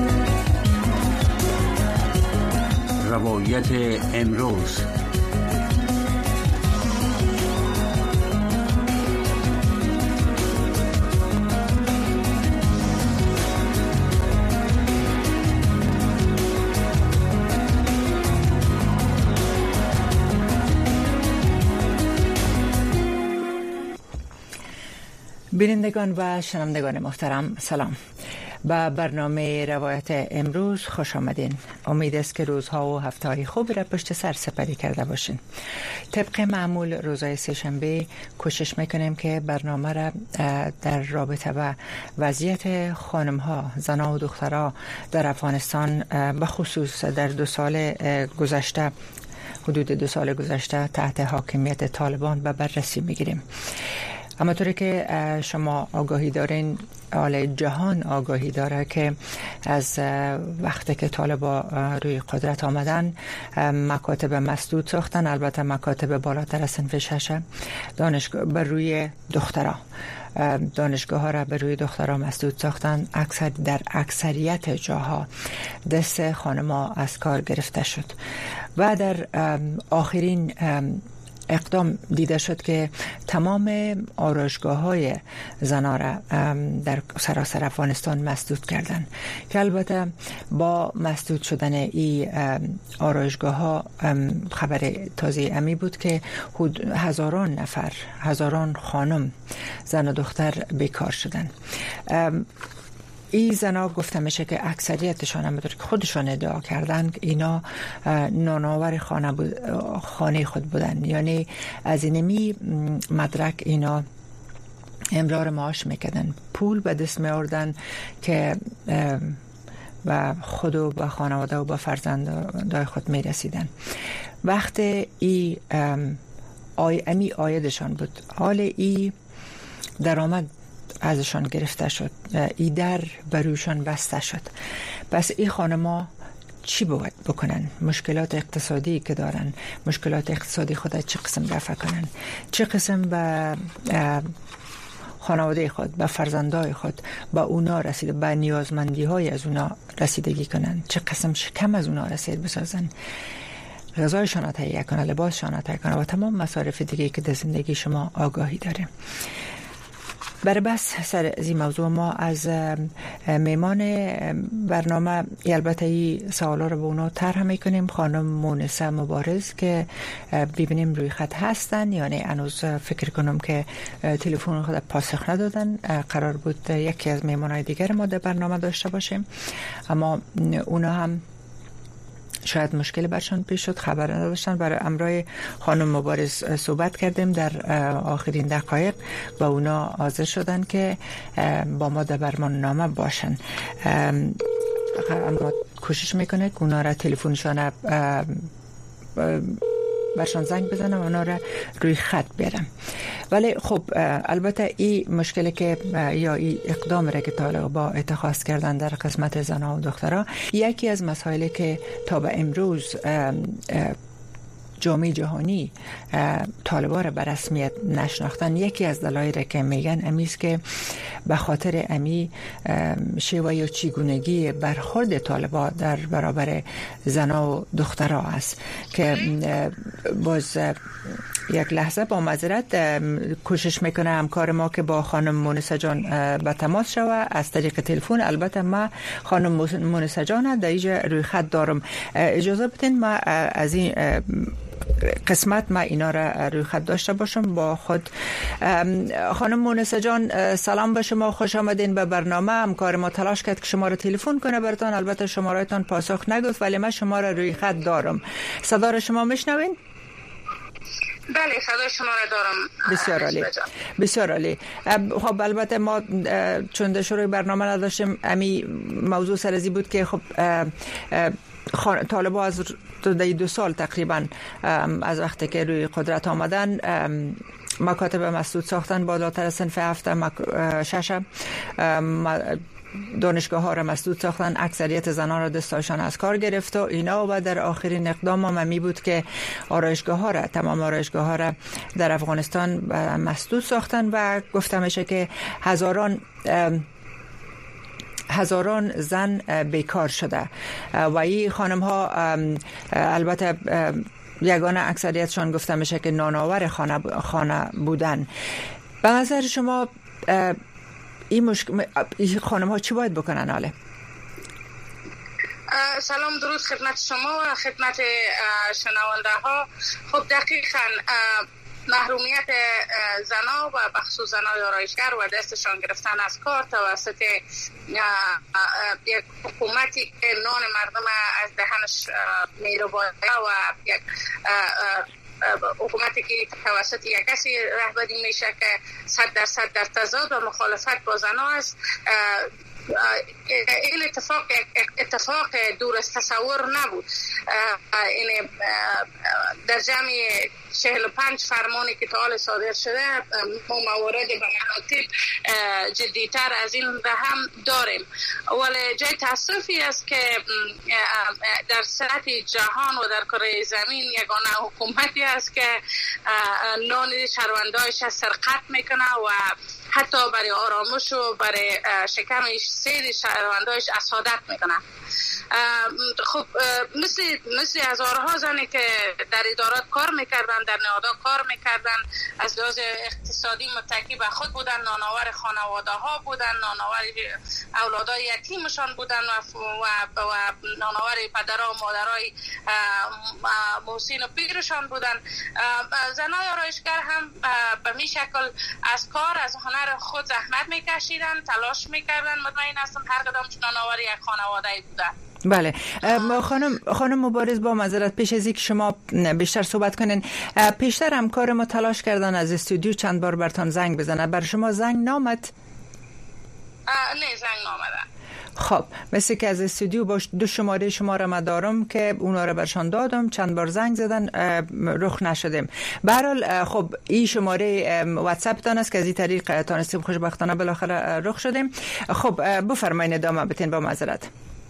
روایت امروز. بینندگان و شنوندگان محترم سلام. با برنامه روایت امروز خوش آمدین. امید است که روزها و هفته‌های خوب را پشت سر سپری کرده باشین. طبق معمول روزهای سه‌شنبه کوشش میکنیم که برنامه را در رابطه با وضعیت خانم‌ها، زنان و دخترها در افغانستان به خصوص در 2 سال گذشته، حدود 2 سال گذشته تحت حاکمیت طالبان به بررسی میگیریم. همونطوری که شما آگاهی دارین، حال جهان آگاهی داره که از وقتی که طالبا روی قدرت آمدن مکاتب مسدود ساختن، البته مکاتب بالاتر از صنف 6 دانشگاه بر روی دخترها، دانشگاه ها را بر روی دخترها مسدود ساختن. در اکثریت جاها دست خانم‌ها از کار گرفته شد و در آخرین اقدام دیده شد که تمام آرایشگاه‌های زنان را در سراسر افغانستان مسدود کردند که البته با مسدود شدن این آرایشگاه‌ها خبر تازه امی بود که هزاران نفر، هزاران خانم، زن و دختر بیکار شدند. این زنها گفته میشه که اکثریتشان هم که خودشان ادعا کردن که اینا نانآور خانه خود بودن، یعنی از اینمی مدرک اینا امرار معاش میکردن، پول به دست میاردن که و خود و به خانواده و به فرزندای خود میرسیدن. وقتی امی آیدشان بود، حال ای درآمد ازشان گرفته شد، ای در بروشان بسته شد. پس این خانم‌ها چی باید بکنن؟ مشکلات اقتصادی که دارن، مشکلات اقتصادی خود چه قسم رفع کنن، چه قسم به خانواده خود، به فرزندای خود، به اونا رسیده، به نیازمندی های از اونا رسیدگی کنن، چه قسم شکم از اونا رسید بسازن، غذایشان تهیه کنن، لباسشان تهیه کنن و تمام مصارف دیگه که در زندگی شما آگاهی داره. برای بس سر از این موضوع ما از میمان برنامه البته این سوالا رو به اونا طرح میکنیم. خانم مونسه مبارز که ببینیم روی خط هستن، یعنی هنوز فکر کنم که تلفن خود پاسخ ندادن. قرار بود یکی از میمانای دیگر ما در برنامه داشته باشیم، اما اونا هم شاید مشکل برشان پیش شد، خبر نداشتن. برای امرای خانم مبارز صحبت کردیم در آخرین دقایق و اونا حاضر شدن که با ما در برنامه باشن. اما کوشش میکنه که اونا را تلفنشان برشان زنگ بزنم و اونا را روی خط بیارم. ولی خب البته این مشکلی که یا این اقدام را که طالبا اتخاذ کردن در قسمت زنها و دخترها، یکی از مسائلی که تا به امروز جامعه جهانی طالبا را به رسمیت نشناختن، یکی از دلایلی که میگن امیست که به خاطر امی شیوه یا چگونگی برخورد طالبا در برابر زنها و دخترها است که باز یک لحظه با معذرت کوشش میکنه همکار ما که با خانم مونسه جان به تماس شوه از طریق تلفن. البته ما خانم مونسه جان در اینجا روی خط دارم، اجازه بدین ما از این قسمت ما اینا را روی خط داشته باشم با خود. خانم مونسه جان سلام به شما، خوش آمدین به برنامه. همکار ما تلاش کرد که شما را تلفن کنه براتون، البته شمارهتان پاسخ نگفت، ولی من شما را روی خط دارم. صدا را شما میشنوین؟ بله صدای شما را دارم. بسیار عالی، بسیار عالی. خب البته ما چون در شروع برنامه نداشتیم، امی موضوع سرزی بود که خب طالبا از 2 سال تقریبا از وقتی که روی قدرت آمدن مکاتب مسدود ساختن، بالاتر از صنف 7 6 دانشگاه ها را مسدود ساختن، اکثریت زنان را دستایشان از کار گرفت و اینا. و در آخرین اقدام هم می بود که آرایشگاه ها را، تمام آرایشگاه ها را در افغانستان مسدود ساختن و گفته میشه که هزاران زن بیکار شده و این خانم ها البته یگانه اکثریتشان گفته میشه که نانآور خانه بودن. به نظر شما این خانم ها چی باید بکنن حاله؟ سلام درود خدمت شما و خدمت شنونده ها. خب دقیقاً محرومیت زنا و بخصوص زنای آرایشگر و دستشان گرفتن از کار توسط یک حکومتی که نان مردم از دهنش میره باید و یک حکومتی که توسط یک کسی رهبری میشه که 100% در تضاد و مخالفت با زنا است. این اتفاق دور از تصور نبود. این در جمع 45 فرمانی که تا حال صادر شده موارد به مراتب جدیتر از این را هم داریم، ولی جای تاسفی است که در سطح جهان و در کره زمین یگانه حکومتی است که نان شهروندایش سرقت میکنه و حتی برای آرامش و برای شکم سیر شهروندایش اسادت میکنه. خب مثل هزارها زنی که در ادارات کار میکردن، در نهادها کار میکردن، از لحاظ اقتصادی متکی به خود بودن، نانآور خانواده ها بودن، نانآور اولادای یتیمشان بودن و نانآور پدرها و مادرای محسن و پیرشان بودن. زنای آرایشگر هم به می شکل از کار، از هنر خود زحمت میکشیدن، تلاش میکردن. مطمئن هستم هر کدام نانآور یک خانواده بودن. بله خانم مبارز، با معذرت پیش از اینکه شما بیشتر صحبت کنین، پیشتر همکار ما تلاش کردن از استودیو چند بار برتان زنگ بزنن، بر شما زنگ نامد؟ نه، زنگ نامدن. خب مثل که از استودیو با 2 شماره شما را دارم که اونا را برشان دادم، چند بار زنگ زدن، رخ نشدیم. به هر حال خب این شماره واتساپ تان است که از این طریق تانستیم خوشبختانه بالاخره رخ شدیم. خب بفرمایید ادامه بدین با معذرت.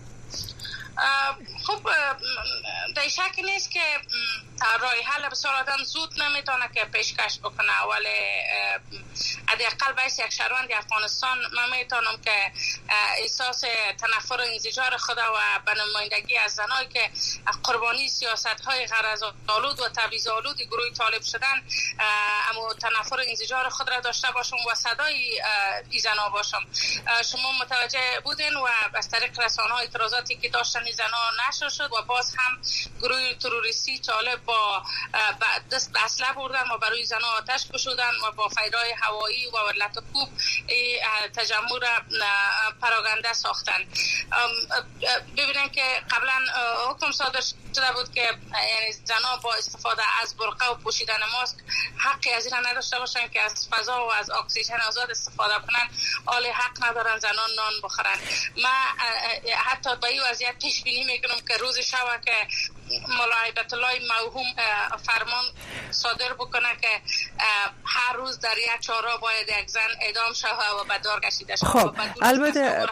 خب در شک نیست که راه حل بسیار آدم زود نمیتونه که پیشکش بکنه، ولی حداقل باید یک شهروند افغانستان من میتونم که احساس تنفر و انزجار خود و به نمایندگی از زنایی که قربانی سیاست های غرض‌آلود و تبعیض‌آلود گروه طالب شدن، اما تنفر و انزجار خود را داشته باشم و صدای این زنا باشم. شما متوجه بودین و از طریق رسانه‌ها اعتراضاتی که داشتن این زنا نشر شد و باز هم گروه تروریستی طالب با دست به اسلحه بردن و برای زنا آتش گشودن و با فیرهای هوایی و لطف‌کوب تجمع را پراگنده ساختن. ببینن که قبلا حکم صادر شده بود که یعنی زنا با استفاده از برقه و پوشیدن ماسک حقی از این نداشته باشن که از فضا و از اکسیژن آزاد استفاده کنن، حال حق ندارن زنان نان بخورن. من حتی با این وضعیت پیش بینی میکنم که روز شب که مولا هیبت الله موهوم فرمان صادر بکنه که هر روز در یک چهارراه باید یک زن اعدام شود و به دار کشیده شود. خب البته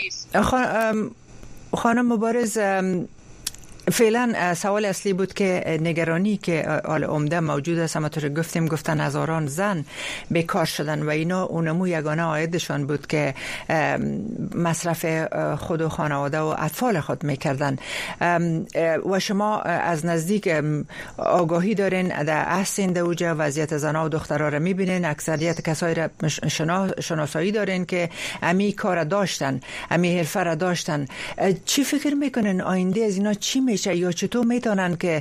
خانم مبارز، فعلا سوال اصلی بود که نگرانی که عمده موجود است، همونطور گفتن هزاران زن بیکار شدن و اینا اونمو یگانه عایدشان بود که مصرف خود و خانواده و اطفال خود میکردن و شما از نزدیک آگاهی دارین، در هستین در اوجه وضعیت زنها و دخترها را میبینین، اکثریت کسایی را شناسایی دارین که امی کار داشتن، امی حرفه را داشتن. چی فکر میکنین آینده از اینا چی میشه یا چطور میتونن که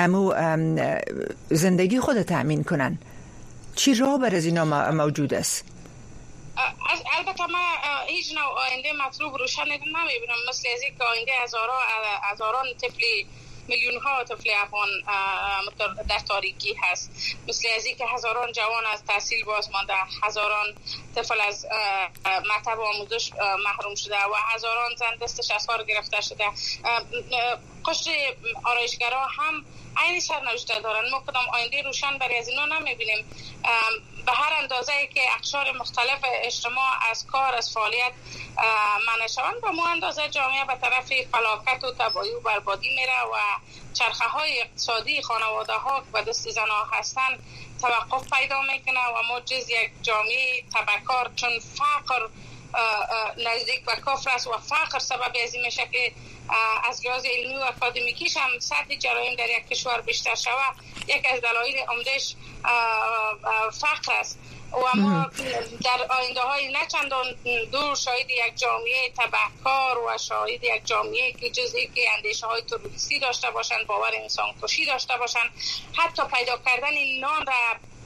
زندگی خود تأمین کنن؟ چی راه بر از اینا موجود است؟ البته من هیچ نوع آینده مطلوب روشن نمیبینم، مثل از این که آینده هزاران طفلی، میلیون ها طفل افغان در تاریکی هست، مثل از این که هزاران جوان از تحصیل باز مانده، هزاران طفل از مکتب آموزش محروم شده و هزاران زن دستش از کار گرفته شده. قشر آرایشگرها هم عین سرنوشت دارن. ما کدام آینده روشن برای از اینا نمیبینیم. به هر اندازه که اقشار مختلف اجتماع از کار، از فعالیت منع شوند، به مو اندازه جامعه به طرف فلاکت و تباهی و بربادی میره و چرخه های اقتصادی خانواده ها که به دست زنها هستن توقف پیدا میکنه و ما جز یک جامعه تبهکار، چون فقر نزدیک به کفر است و فقر سبب از این میشه که از لحاظ علمی و اکادمیکیش هم سطح جرایم در یک کشور بیشتر شود. یک از دلایل عمده‌اش فقر است و ما در آینده های نه چندان دور شاید یک جامعه تبهکار و شاید یک جامعه که جزئی که اندیشه های تروریستی داشته باشند، باور انسان کشی داشته باشند، حتی پیدا کردن نان را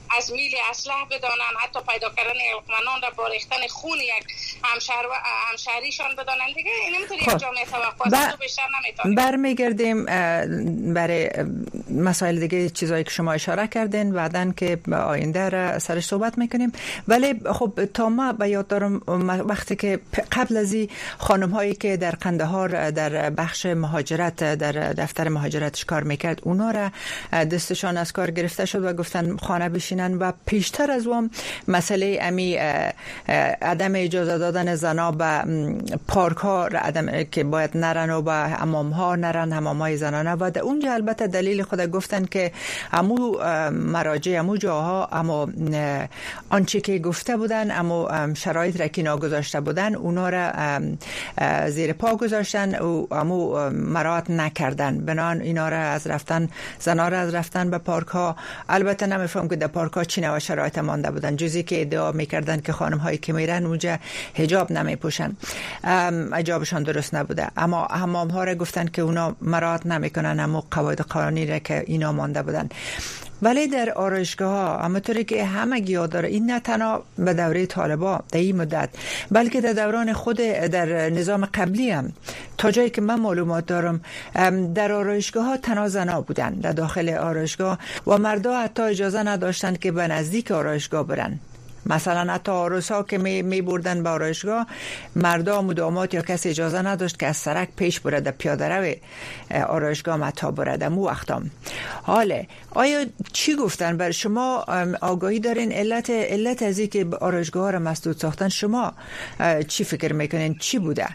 از میل اسلحه بدانن، حتی پیدا کردن علقمندان را با ریختن خون یک همشهریشان بدانن. دیگه نمیتونی یک جامعه توقع از تو بیشتر نمیتونی. برمیگردیم برای مسائل دیگه، چیزایی که شما اشاره کردین بعدن که آینده را سرش صحبت میکنیم. ولی خب تا ما به یاد دارم وقتی که قبل از این خانم هایی که در قندهار در بخش مهاجرت در دفتر مهاجرتش کار میکرد، اونا را دستشان از کار گرفته شد و گفتن خانه بشینن و پیشتر از اون مسئله عدم اجازه دادن زنا به پارک ها عدم که باید نرن و به حمام ها نرن، حمام های زنانه، و در اونجا البته دلیل خود گفتن که امو مراجع امو جاها اما آنچه که گفته بودن اما شرایط را که ناگذاشته بودن اونا را زیر پا گذاشتن و امو مراعات نکردن، بنان اینا را از رفتن زنا را از رفتن به پارک ها. البته نمیفهم که در پارک ها چی نوع شرایط مانده بودن، جزی که ادعا میکردن که خانم هایی که میرن اونجا حجاب نمیپوشن، حجابشان درست نبوده، اما حمام ها را گفتن که اونا مراعات نمیکنن اما قواعد قانونی را که اینا مانده بودن. ولی در آرایشگاه ها همونطوری که همه یاد داره، این نه تنها به دوره طالبان در این مدت بلکه در دوران خود در نظام قبلی هم تا جایی که من معلومات دارم در آرایشگاه ها تنها زنا بودن در داخل آرایشگاه و مردا حتی اجازه نداشتن که به نزدیک آرایشگاه برن. مثلا حتی عروسا که می بردن به آرایشگاه، مردا مدامات یا کسی اجازه نداشت که از سرک پیش برده، پیاده رو آرایشگاه متا برده مو وقتام. حالا آیا چی گفتن بر شما؟ آگاهی دارین علت از این که آرایشگاه ها رو مسدود ساختن؟ شما چی فکر میکنین چی بوده؟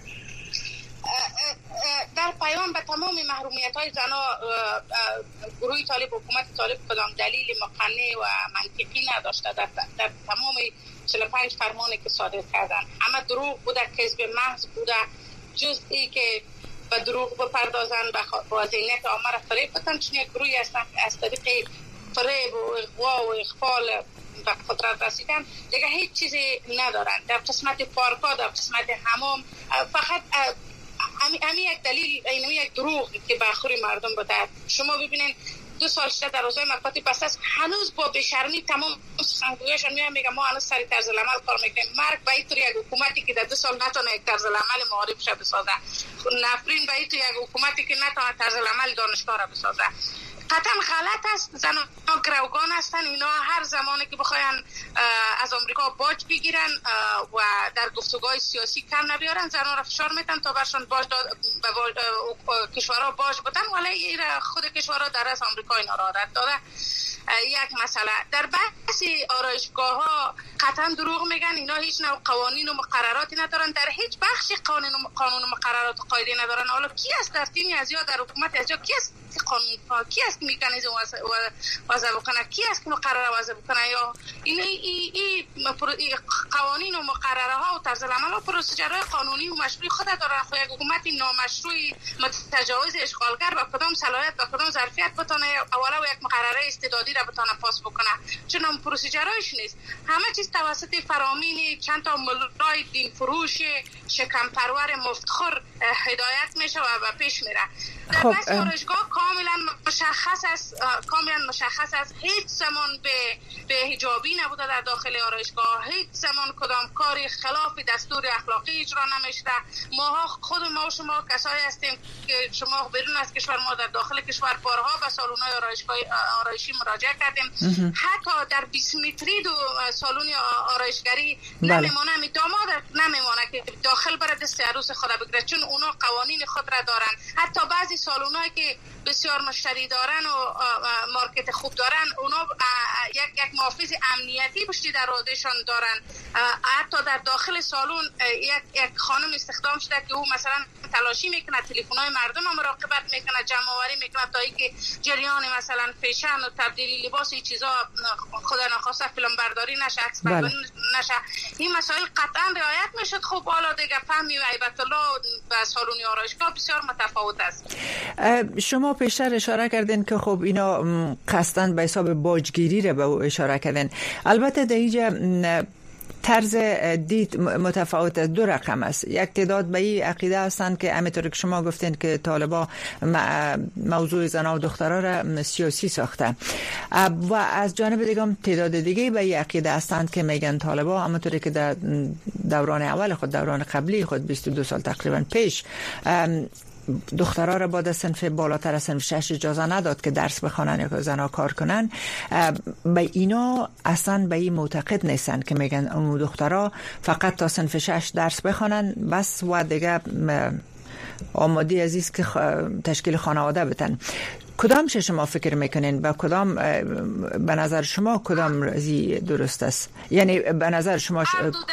در پیام به تمام محرومیت های زنا گروه طالب، حکومت طالب کدام دلیل مقنع و منطقی نداشته در تمام 45 فرمانی که صادر کردن. همه دروغ بوده، کذب محض بوده، جز ای که به دروغ بپردازن، به ذهنیت عامه را فریب بدن، چون یک گروهی از طریق فریب و اغوا و اغفال به قدرت رسیدن دیگه هیچ چیزی ندارن. در قسمت پارکا، در قسمت حمام، فقط همین یک دلیل، این یک دروغ که به خوری مردم بوده. شما ببینین 2 سال شده در روزهای مکاتب بس است، هنوز با بشرمی تمام سخنگویشان میگه ما هنوز سری طرز العمل کار میکنیم. مرگ به این طور یک حکومتی که در 2 سال نتونه یک طرز العمل معارف شه بسازه، نفرین به این طور یک حکومتی که نتونه طرز العمل دانشگاه را بسازه. قطعا غلط است. زنان گروگان هستن، اینا هر زمانی که بخواین از آمریکا باج بگیرن و در گفتگوهای سیاسی کم نبیارن، زنان را فشار میتن تا برشان باج کشورها باج بدن، ولی خود کشورها در از آمریکا اینا را رد داده. یک مسئله در بعضی آرایشگاه ها قطعا دروغ میگن، اینا هیچ نوع قوانین و مقرراتی ندارن، در هیچ بخشی قانون و مقررات و قاعده ندارن. حالا کی است در تیم از یا در حکومت از یا کی است قانون، کی است مکانیزم وضع بکنه، کی است که مقرره وضع بکنه؟ یا این قوانین و مقرره ها و طرز العمل و پروسیجرهای قانونی و مشروعی خود دارن. خو یک حکومت نامشروعی متجاوز اشغالگر با کدام صلاحیت با کدام ظرفیت بتونه اولا و یک مقرره استعدادی را بتونه پاس بکنه؟ چون هم پروسیجرهایش نیست. همه چیز توسط فرامین چند تا ملای دین فروش شکم پرور مفتخر هدایت میشه و پیش میره. در بحث آرایشگاه کاملا مشخص است هیچ زمان به حجابی نبوده در داخل آرایشگاه، هیچ زمان کدام کاری خلاف دستور اخلاقی اجرا نمیشده. خود ما و شما کسایی هستیم که شما بیرون از کشور، ما در داخل کشور بارها به سالن‌های آرایشی مراجعه کردیم. حتی در 20 متری دو سالن آرایشگری نمیمونه، داماد نمیمونه که داخل بره دست عروس خود بگیره، چون اونا قوانین خود را دارن. حتی بعضی سالن‌هایی که بسیار مشتری دارن و مارکت خوب دارن، اونا یک محافظ امنیتی پشتی در رادشان دارن. حتی در داخل سالن یک خانم استخدام شده که او مثلا تلاشی میکنه تلفن‌های مردم رو مراقبت میکنه، جمع آوری میکنه تا اینکه جریان مثلا فیشن و تبدیلی لباس این چیزا خدا ناخواسته فیلم برداری نشه، عکس برداری نشه. این مسائل قطعا رعایت میشد. خب حالا دیگه فهمی و هیبت الله و سالن آرایشگاه بسیار متفاوت است. شما پیشتر اشاره کردین که خب اینا قصداً به حساب باجگیری رو به او اشاره کردین. البته در اینجا طرز دید متفاوت، دو رقم است. یک تعداد به این عقیده هستند که همینطور که شما گفتین که طالبا موضوع زنان و دخترها را سیاسی ساخته و از جانب دیگه تعداد دیگه به این عقیده هستند که میگن طالبا همونطوری که در دوران اول خود، دوران قبلی خود 22 سال تقریبا پیش، دخترها را با صنف بالاتر از صنف 6 اجازه نداد که درس بخوانن یا زنها کار کنن. به اینا اصلا به این معتقد نیستن که میگن اون دخترها فقط تا صنف 6 درس بخوانن بس و دیگه آمادی عزیز که تشکیل خانواده بتن. کدام شما فکر میکنین و کدام به نظر شما کدام رازی درست است؟ یعنی به نظر شما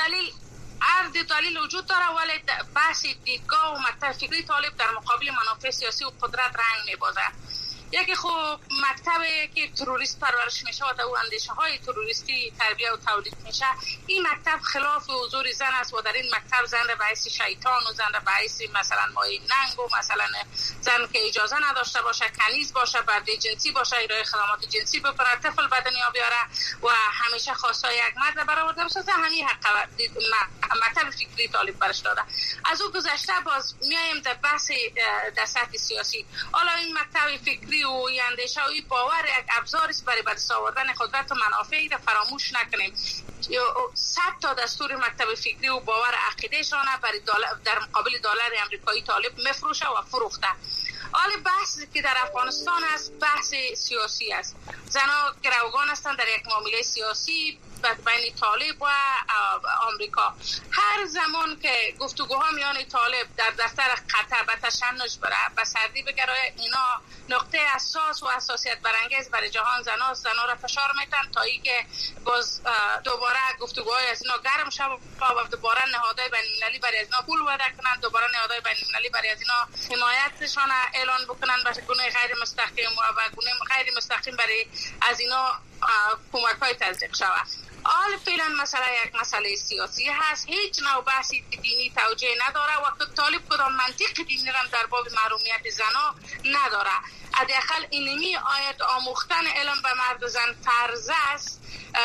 هر دلیل وجود داره، ولی بحث دیدگاه و مکتب فکری طالب در مقابل منافع سیاسی و قدرت رنگ میبازه. یکی خب مکتبی که تروریست پرورش میشه و او اندیشه های تروریستی تربیه و تولید میشه، این مکتب خلاف حضور زن است و در این مکتب زن را به حیث شیطان و زن را به حیث مثلا مایه ننگ و مثلا زن که اجازه نداشته باشه، کنیز باشه، برده جنسی باشه، ارائه خدمات جنسی بکنه، طفل به دنیا بیاره و همیشه خواستای یک مرد برآورده باشه. همین حق مکتب فکری طالب برش داده. از او گذشته باز میایم در بحث در سطح سیاسی. حالا این مکتب فکری و اندیشه و باور یک ابزار است برای دست آوردن قدرت و منافعی را فراموش نکنیم. 100 تا دستور مکتب فکری و باور عقیدهشان برای در مقابل دلار امریکایی طالب مفروشه و فروخته. حال بحثی که در افغانستان است بحث سیاسی است. زنها گروگان هستند در یک معامله سیاسی بین طالب و آمریکا. هر زمان که گفتگوها میان طالب در دفتر قطر به تشنج بره، به سردی بگره، اینا نقطه اساس و حساسیت برانگیز برای جهان زنا را فشار میتن تا اینکه باز دوباره گفتگوهای از اینا گرم شود و دوباره نهادهای بین المللی برای از اینا پول وعده کنن، دوباره نهادهای بین المللی برای از اینا حمایتشان اعلان بکنن به گونه غیر مستقیم و گونه غیر مستقیم برای از اینا کمک‌های تزریق شود. حال فعلا مسئله یک مسئله سیاسی هست، هیچ نوع بحثی دینی توجه نداره و طالب کدام منطق دینی را در باب محرومیت زنا نداره. حداقل علمی آیت آموختن علم به مرد و زن فرض است.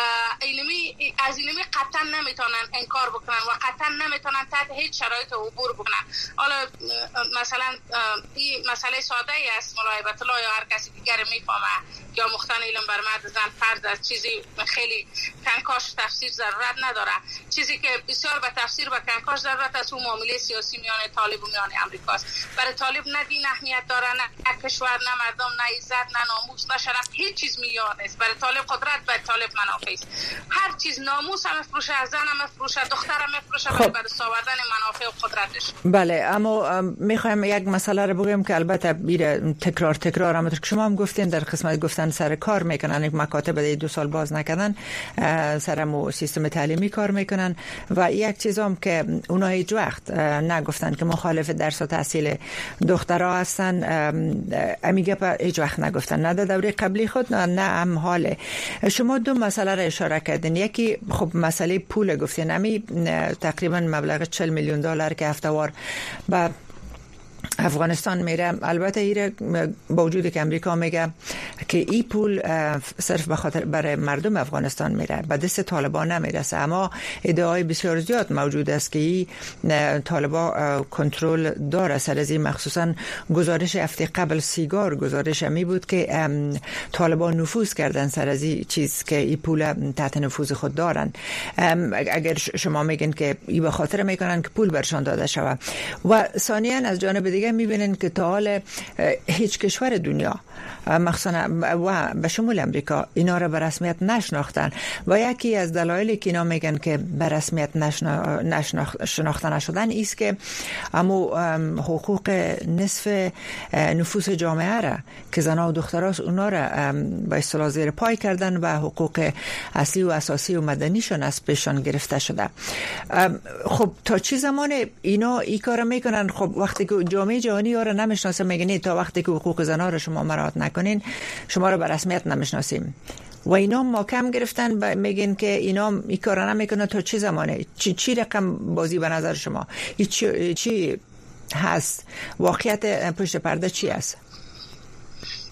از علمی قطعا نمیتونن انکار بکنن و قطعا نمیتونن تحت هیچ شرایط عبور بکنن. حالا مثلا این مسئله ساده ای است، مولای آیت الله یا هر کسی دیگر میفهمه که آموختن علم بر مرد و زن فرض است، چیزی خیلی کنکاش تفسیر ضرورت نداره. چیزی که بسیار به تفسیر و کنکاش ضرورت است اون معامله سیاسی میان طالب و میان امریکاست. برای طالب نه دین اهمیت داره، نه کشور، نه مردم، نه عزت، نه ناموس، نه شرف، هیچ چیز میان است. برای طالب قدرت، برای طالب منافع است. هر چیز، ناموس هم مفروشه، زن هم مفروشه، دختر هم مفروشه برای دست آوردن منافع و قدرتش. بله، اما میخوایم یک مسئله رو بگم که البته میره تکرار همونطور که شما هم گفتین در قسمت گفتن سر کار میکنن، مکاتب 2 سال باز نکردن، سر سیستم تعلیمی کار میکنن و یک چیزام که اونا هیچ وقت نگفتن که مخالف درس و تحصیل دخترها هستن، امیگه هیچ وقت نگفتن، نه در دوره قبلی خود نه هم حاله. شما دو مسئله را اشاره کردین. یکی خب مسئله پول گفتین، امی تقریبا مبلغ $40 میلیون که هفته‌وار با افغانستان میره. البته ایره با وجود که امریکا میگه که این پول صرف به خاطر برای مردم افغانستان میره، به دست طالبان نمیرسه، اما ادعای بسیار زیاد موجود است که این طالبان کنترل داره سر از این. مخصوصا گزارش هفته قبل سیگار گزارش می بود که طالبان نفوذ کردن سر از این چیز که این پول تحت نفوذ خود دارن. اگر شما میگن که این به خاطر میکنن که پول برشان داده شود و ثانیاً از جانب دیگه میبینن که تا حال هیچ کشور دنیا مخصوصا و به شمول امریکا اینا را به رسمیت نشناختن و یکی از دلایلی که اینا میگن که به رسمیت شناخته نشدن است که اما حقوق نصف نفوس جامعه را که زنها و دختراست اونا را به اصطلاح زیر پای کردن و حقوق اصلی و اساسی و مدنیشون از پیشان گرفته شده. خب تا چه زمان اینا این کار میکنن؟ خب وقتی که جامعه جهانی ها را نمیشناسه میگن تا وقتی که حقوق زنها را شما مراعات نکنین شما را به رسمیت نمیشناسیم و اینا محکم گرفتن میگن که اینا این کار نمیکنه. تا چه زمانه؟ چی رقم بازی به نظر شما؟ چی هست؟ واقعیت پشت پرده چی است؟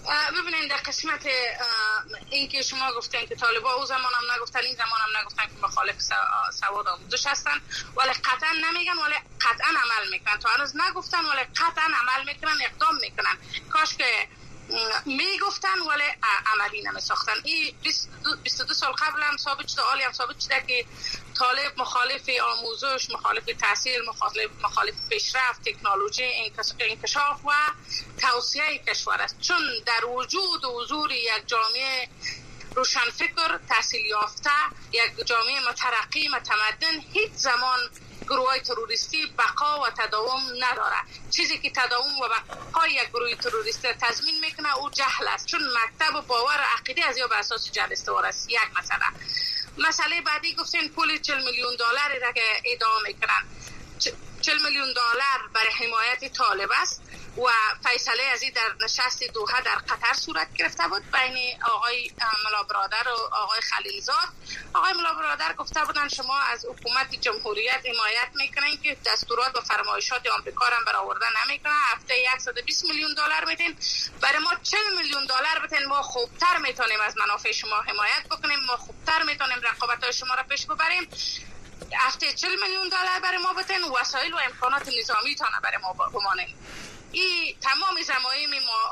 ببینید در قسمت این که شما گفتین که طالبا او زمان هم نگفتن این زمان هم نگفتن که مخالف سواد آموزش هستن، ولی قطعا نمیگن ولی قطعا عمل میکنن. تا هنوز نگفتن ولی قطعا عمل میکنن، اقدام میکنن. کاش که میگفتن ولی عملی نمیساختن. این 22 سال قبل هم ثابت شده، عالی هم ثابت شده که طالب مخالف آموزش، مخالف تحصیل، مخالف پیشرفت، تکنولوژی، انکشاف و توسعه کشور است. چون در وجود و حضور یک جامعه روشنفکر، تحصیل یافته، یک جامعه مترقی، متمدن، هیچ زمان گروه تروریستی بقا و تداوم نداره. چیزی که تداوم و بقا یک گروه تروریستی تضمین میکنه او جهل است، چون مکتب و باور و عقیده از یا بر اساس جهل استوار است. یک مسئله بعدی گفتین پول 40 میلیون دلاری را که ادعا میکنن. 40 میلیون دلار برای حمایت طالب است و فیصله ازی در نشست دوحه در قطر صورت گرفته بود بین آقای ملا برادر و آقای خلیلزاد. آقای ملا برادر گفته بودن شما از حکومت جمهوریت حمایت میکنین که دستورات و فرمایشات آمریکا را برآورده نمیکنه، هفته 120 میلیون دلار میدین، برای ما 40 میلیون دلار بدین، ما خوبتر میتونیم از منافع شما حمایت بکنیم، ما خوبتر میتونیم رقابت‌های شما را پیش ببریم. هفته 40 میلیون دلار برای ما بدین، وسایل و امکانات نظامی تان برای ما بمانیم. این تمام زمایم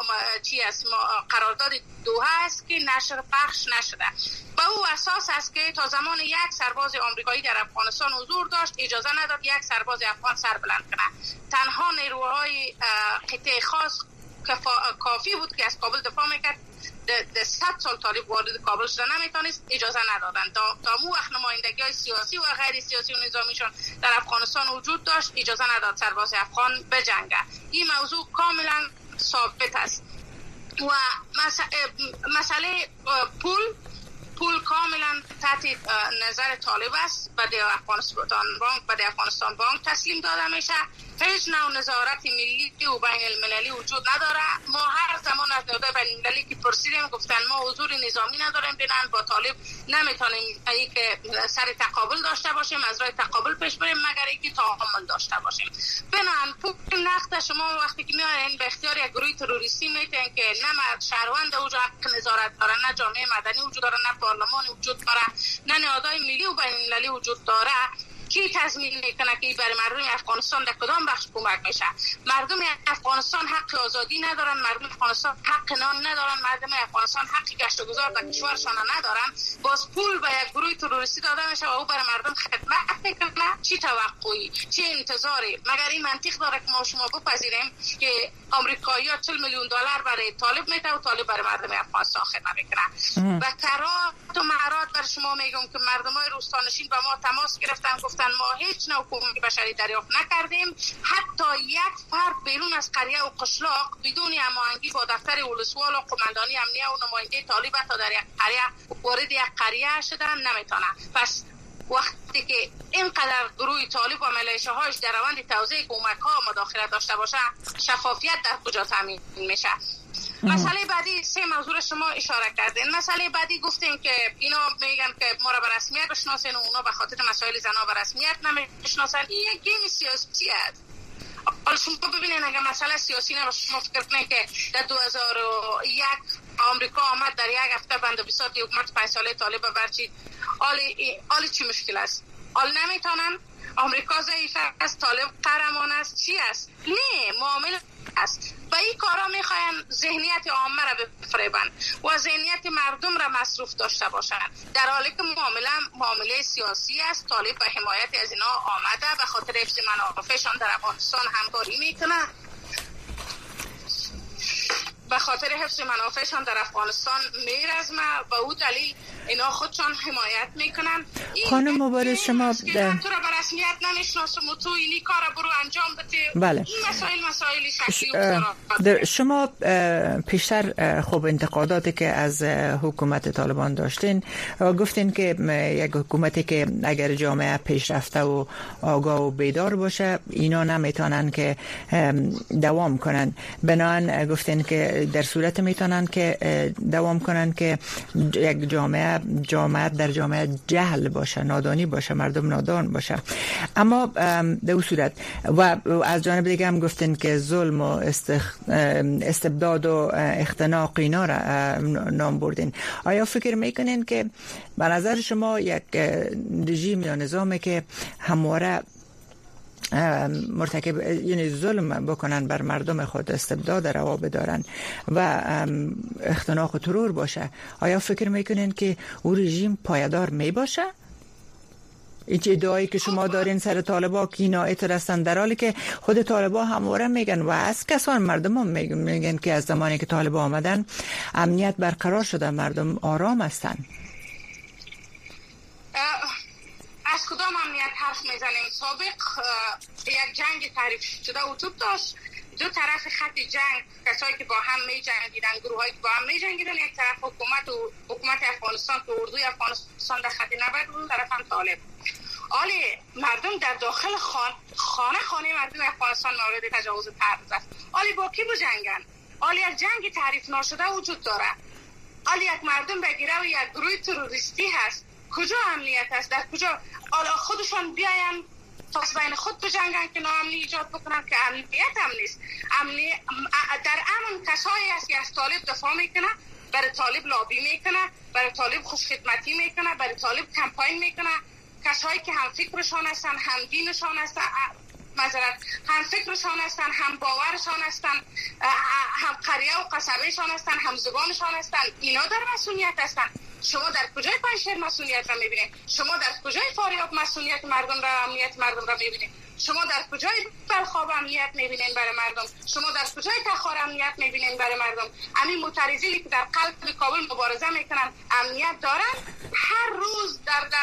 قرارداد دوحه است که نشر پخش نشده. با او اساس است که تا زمان یک سرباز آمریکایی در افغانستان حضور داشت اجازه نداد یک سرباز افغان سر بلند کنه. تنها نیروهای قطعه خاص کافی بود که از کابل دفاع میکرد. 100 سال طالب وارد کابل شده نمیتونست، اجازه ندادن. تا مو وقت نمایندگی های سیاسی و غیر سیاسی و نظامیشون در افغانستان وجود داشت اجازه نداد سرباز افغان بجنگه. این موضوع کاملا ثابت است. و مسئله پول کاملا تحت نظر طالب است. بعد افغانستان بانک تسلیم داده میشه. هیچ نوع نظارت ملی و بین المللی وجود نداره. ما هر زمان از نهادهای بین المللی که پرسیدیم گفتن ما حضور نظامی نداریم، بنان با طالب نمیتونیم که سر تقابل داشته باشیم، از راه تقابل پیش بریم مگر اینکه تعامل داشته باشیم. بنان پول نقد شما وقتی که میارین به اختیار یک گروه تروریستی میتین که نه شهروند اوجا حق نظارت داره، نه جامعه مدنی وجود داره، نه پارلمان وجود داره، نه نهادهای ملی و بین المللی وجود داره. کی تضمین میکنه که برای مردم افغانستان در کدام بخش کمک میشه؟ مردم افغانستان حق آزادی ندارن، مردم افغانستان حق نان ندارن، مردم افغانستان حق گشت و گذار در کشورشان ندارن. باز پول به یک گروه تروریستی داده میشه و او برای مردم خدمت میکنه. چی توقعی، چی انتظاری؟ مگر این منطق داره که ما شما بپذیریم که آمریکایی‌ها 40 میلیون دلار برای طالب میده و طالب برای مردم افغانستان خدمت میکنه؟ و کرات و معرات بر شما میگم که مردمای روستانشین با ما تماس گرفتن، گفتن ما هیچ نوع کمک بشری دریافت نکردیم. حتی یک فرد بیرون از قریه و قشلاق بدون هماهنگی با دفتر ولسوال و قماندانی امنیه و نماینده طالب تا در یک قریه وارد یک قریه شدن نمیتونه. پس وقتی که اینقدر گروه طالب و ملیشه‌هاش در روند توزیع کمک‌ها مداخله داشته باشه، شفافیت در کجا تامین میشه؟ مسئله بعدی سه موضوع شما اشاره کردین. مسئله بعدی گفتین که اینا میگن که ما را به رسمیت بشناسین و اونا به خاطر مسائل زنا به رسمیت نمیشناسن. این یک گیم سیاسی است. حالا شما ببینین اگر مسئله سیاسی نباشه، شما فکر کنین که در 2001 آمریکا آمد در یک هفته بند بساط حکومت 5 ساله طالب برچید. حالی چی مشکل است؟ حال نمیتونن. آمریکا ضعیف است، طالب قهرمان است، چی است؟ نه، معامله است. با این کارا میخواین ذهنیت عامه را بفریبن و ذهنیت مردم را مصروف داشته باشن، در حالی که معامله سیاسی است. طالب به حمایت از اینا آمده، به خاطر حفظ منافعشان در افغانستان همکاری میکنه، به خاطر حفظ منافعشان در افغانستان میرزمه. با او دلیل اینا خودشان حمایت میکنن. خانم مبارز شما تو را به رسمیت نمیشناسم و تو اینی کار برو انجام بده. بله. این مسائل شخصی شما پیشتر خوب انتقاداتی که از حکومت طالبان داشتین گفتین که یک حکومتی که اگر جامعه پیشرفته و آگاه و بیدار باشه اینا نمیتونن که دوام کنن. بنابراین گفتین که در صورت میتونن که دوام کنن که یک جامعه جامعه در جامعه جهل باشه، نادانی باشه، مردم نادان باشه. اما در اون صورت و از جانب دیگه هم گفتین که ظلم و استبداد و اختناق اینا را نام بردین. آیا فکر میکنین که به نظر شما یک رژیم یا نظامی که همواره مرتکب یعنی ظلم بکنن بر مردم خود، استبداد روا بدارن و اختناق و ترور باشه، آیا فکر میکنین که او رژیم پایدار می باشه؟ این ادعایی که شما دارین سر طالبا که اینا اعتراضن، در حالی که خود طالبا همواره میگن و از کسان مردم هم میگن که از زمانی که طالبا آمدن امنیت برقرار شده، مردم آرام هستن. از کدام امنیت حرف میزنیم؟ سابق یک جنگ تعریف شده وجود داشت، دو طرف خط جنگ کسایی که با هم می جنگیدن، گروهایی که با هم می جنگیدن، یک طرف حکومت افغانستان که اردوی افغانستان در خط نبرد، اون طرف هم طالب. آلی مردم در داخل خانه مردم افغانستان مورد تجاوز طرز است. آلی با کی بجنگن؟ آلی یک جنگ تعریف نشده وجود داره. آلی یک مردم بگیره و یک گروه تروریستی هست. کجا امنیت است؟ در کجا؟ آلا خودشان بیاین پس بین خود بجنگن که ناامنی ایجاد بکنن که امنیت هم نیست. در امن کسایی هست که از طالب دفاع میکنه، برای طالب لابی میکنه، برای طالب خوشخدمتی میکنه، برای طالب کمپاین میکنه. کسایی که هم فکرشان هستن، هم دینشان هستن، هم فکرشان هستن، هم باورشان هستن، هم قریه و قصبهشان هستن، هم زبانشان هستن، اینا در مسئولیت هستن. شما در کجای پنشهر مسئولیت را میبینید؟ شما در کجای فاریاب مسئولیت مردم را، امنیت مردم را میبینید؟ شما در کجای بلخاب امنیت میبینید برای مردم؟ شما در کجای تخار امنیت میبینید برای مردم؟ همین معترضینی که در قلب کابل مبارزه میکنن امنیت دارن؟ هر روز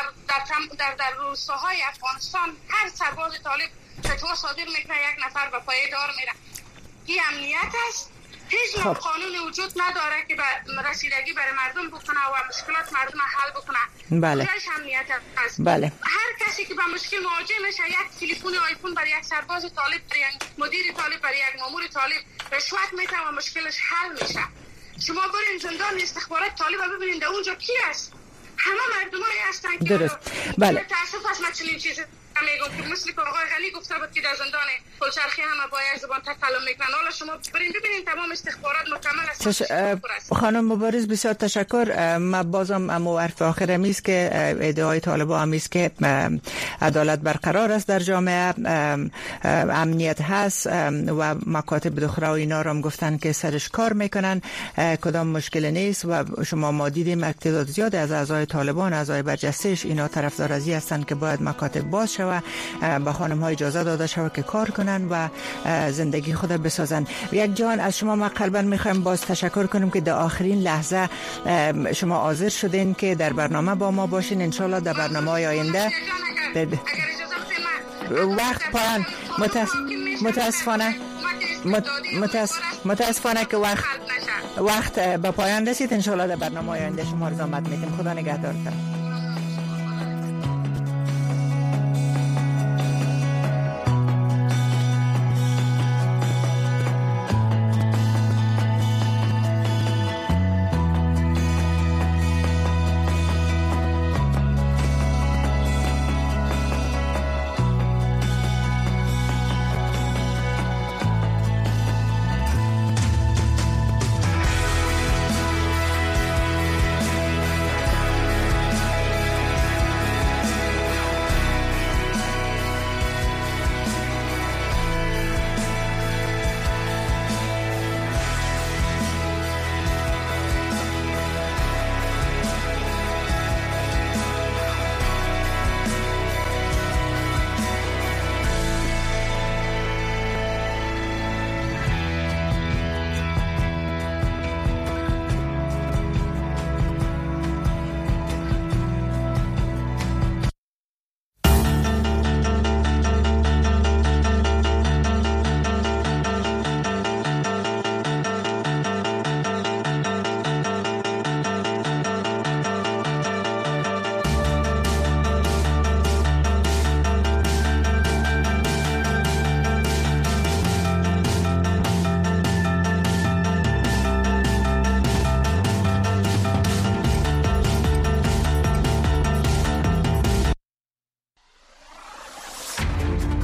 در روستاهای افغانستان هر سرباز طالب فتوا صادر میکنه، یک نفر به پای دار میره. این امنیت است؟ هیچ قانون وجود نداره که رسیدگی برای مردم بکنه و مشکلات مردم حل بکنه. بله. کجاش امنیت است؟ بله. هر کسی که به مشکل مواجه میشه، یک تلفن آیفون برای یک سرباز طالب، برای یک مدیر طالب، برای یک مامور طالب رشوت میده و مشکلش حل میشه. شما برین زندان استخبارات طالب ببینید اونجا کی است؟ همه مردمایی هستن که درست. بله. تاسف است. چنین چیزی میگم که مثل که آقای غنی گفته بود که در زندان پلچرخی همه با یک زبان تکلم میکنن. حالا شما برین ببینید تمام استخبارات مکمل است. خانم مبارز بسیار تشکر. ما بازم اما حرف آخر میست که ادعای طالبان همیست که عدالت برقرار است در جامعه، امنیت هست و مکاتب دخرا و اینا رو هم گفتن که سرش کار میکنن، کدام مشکل نیست. و شما ما دیدیم تعداد زیاد از اعضای طالبان، اعضای برجسته‌اش اینا طرفدار ازی هستن که باید مکاتب باز شود، به خانم ها اجازه داده شود که کار کنن و زندگی خود بسازن. یک جان از شما ما قلبا میخوایم باز تشکر کنیم که در آخرین لحظه شما حاضر شدین که در برنامه با ما باشین. انشالله در برنامه‌های آینده وقت پایان متاسفانه که وقت به پایان رسید. انشالله در برنامه آینده شما رو زحمت میدیم. خدا نگهدارتان.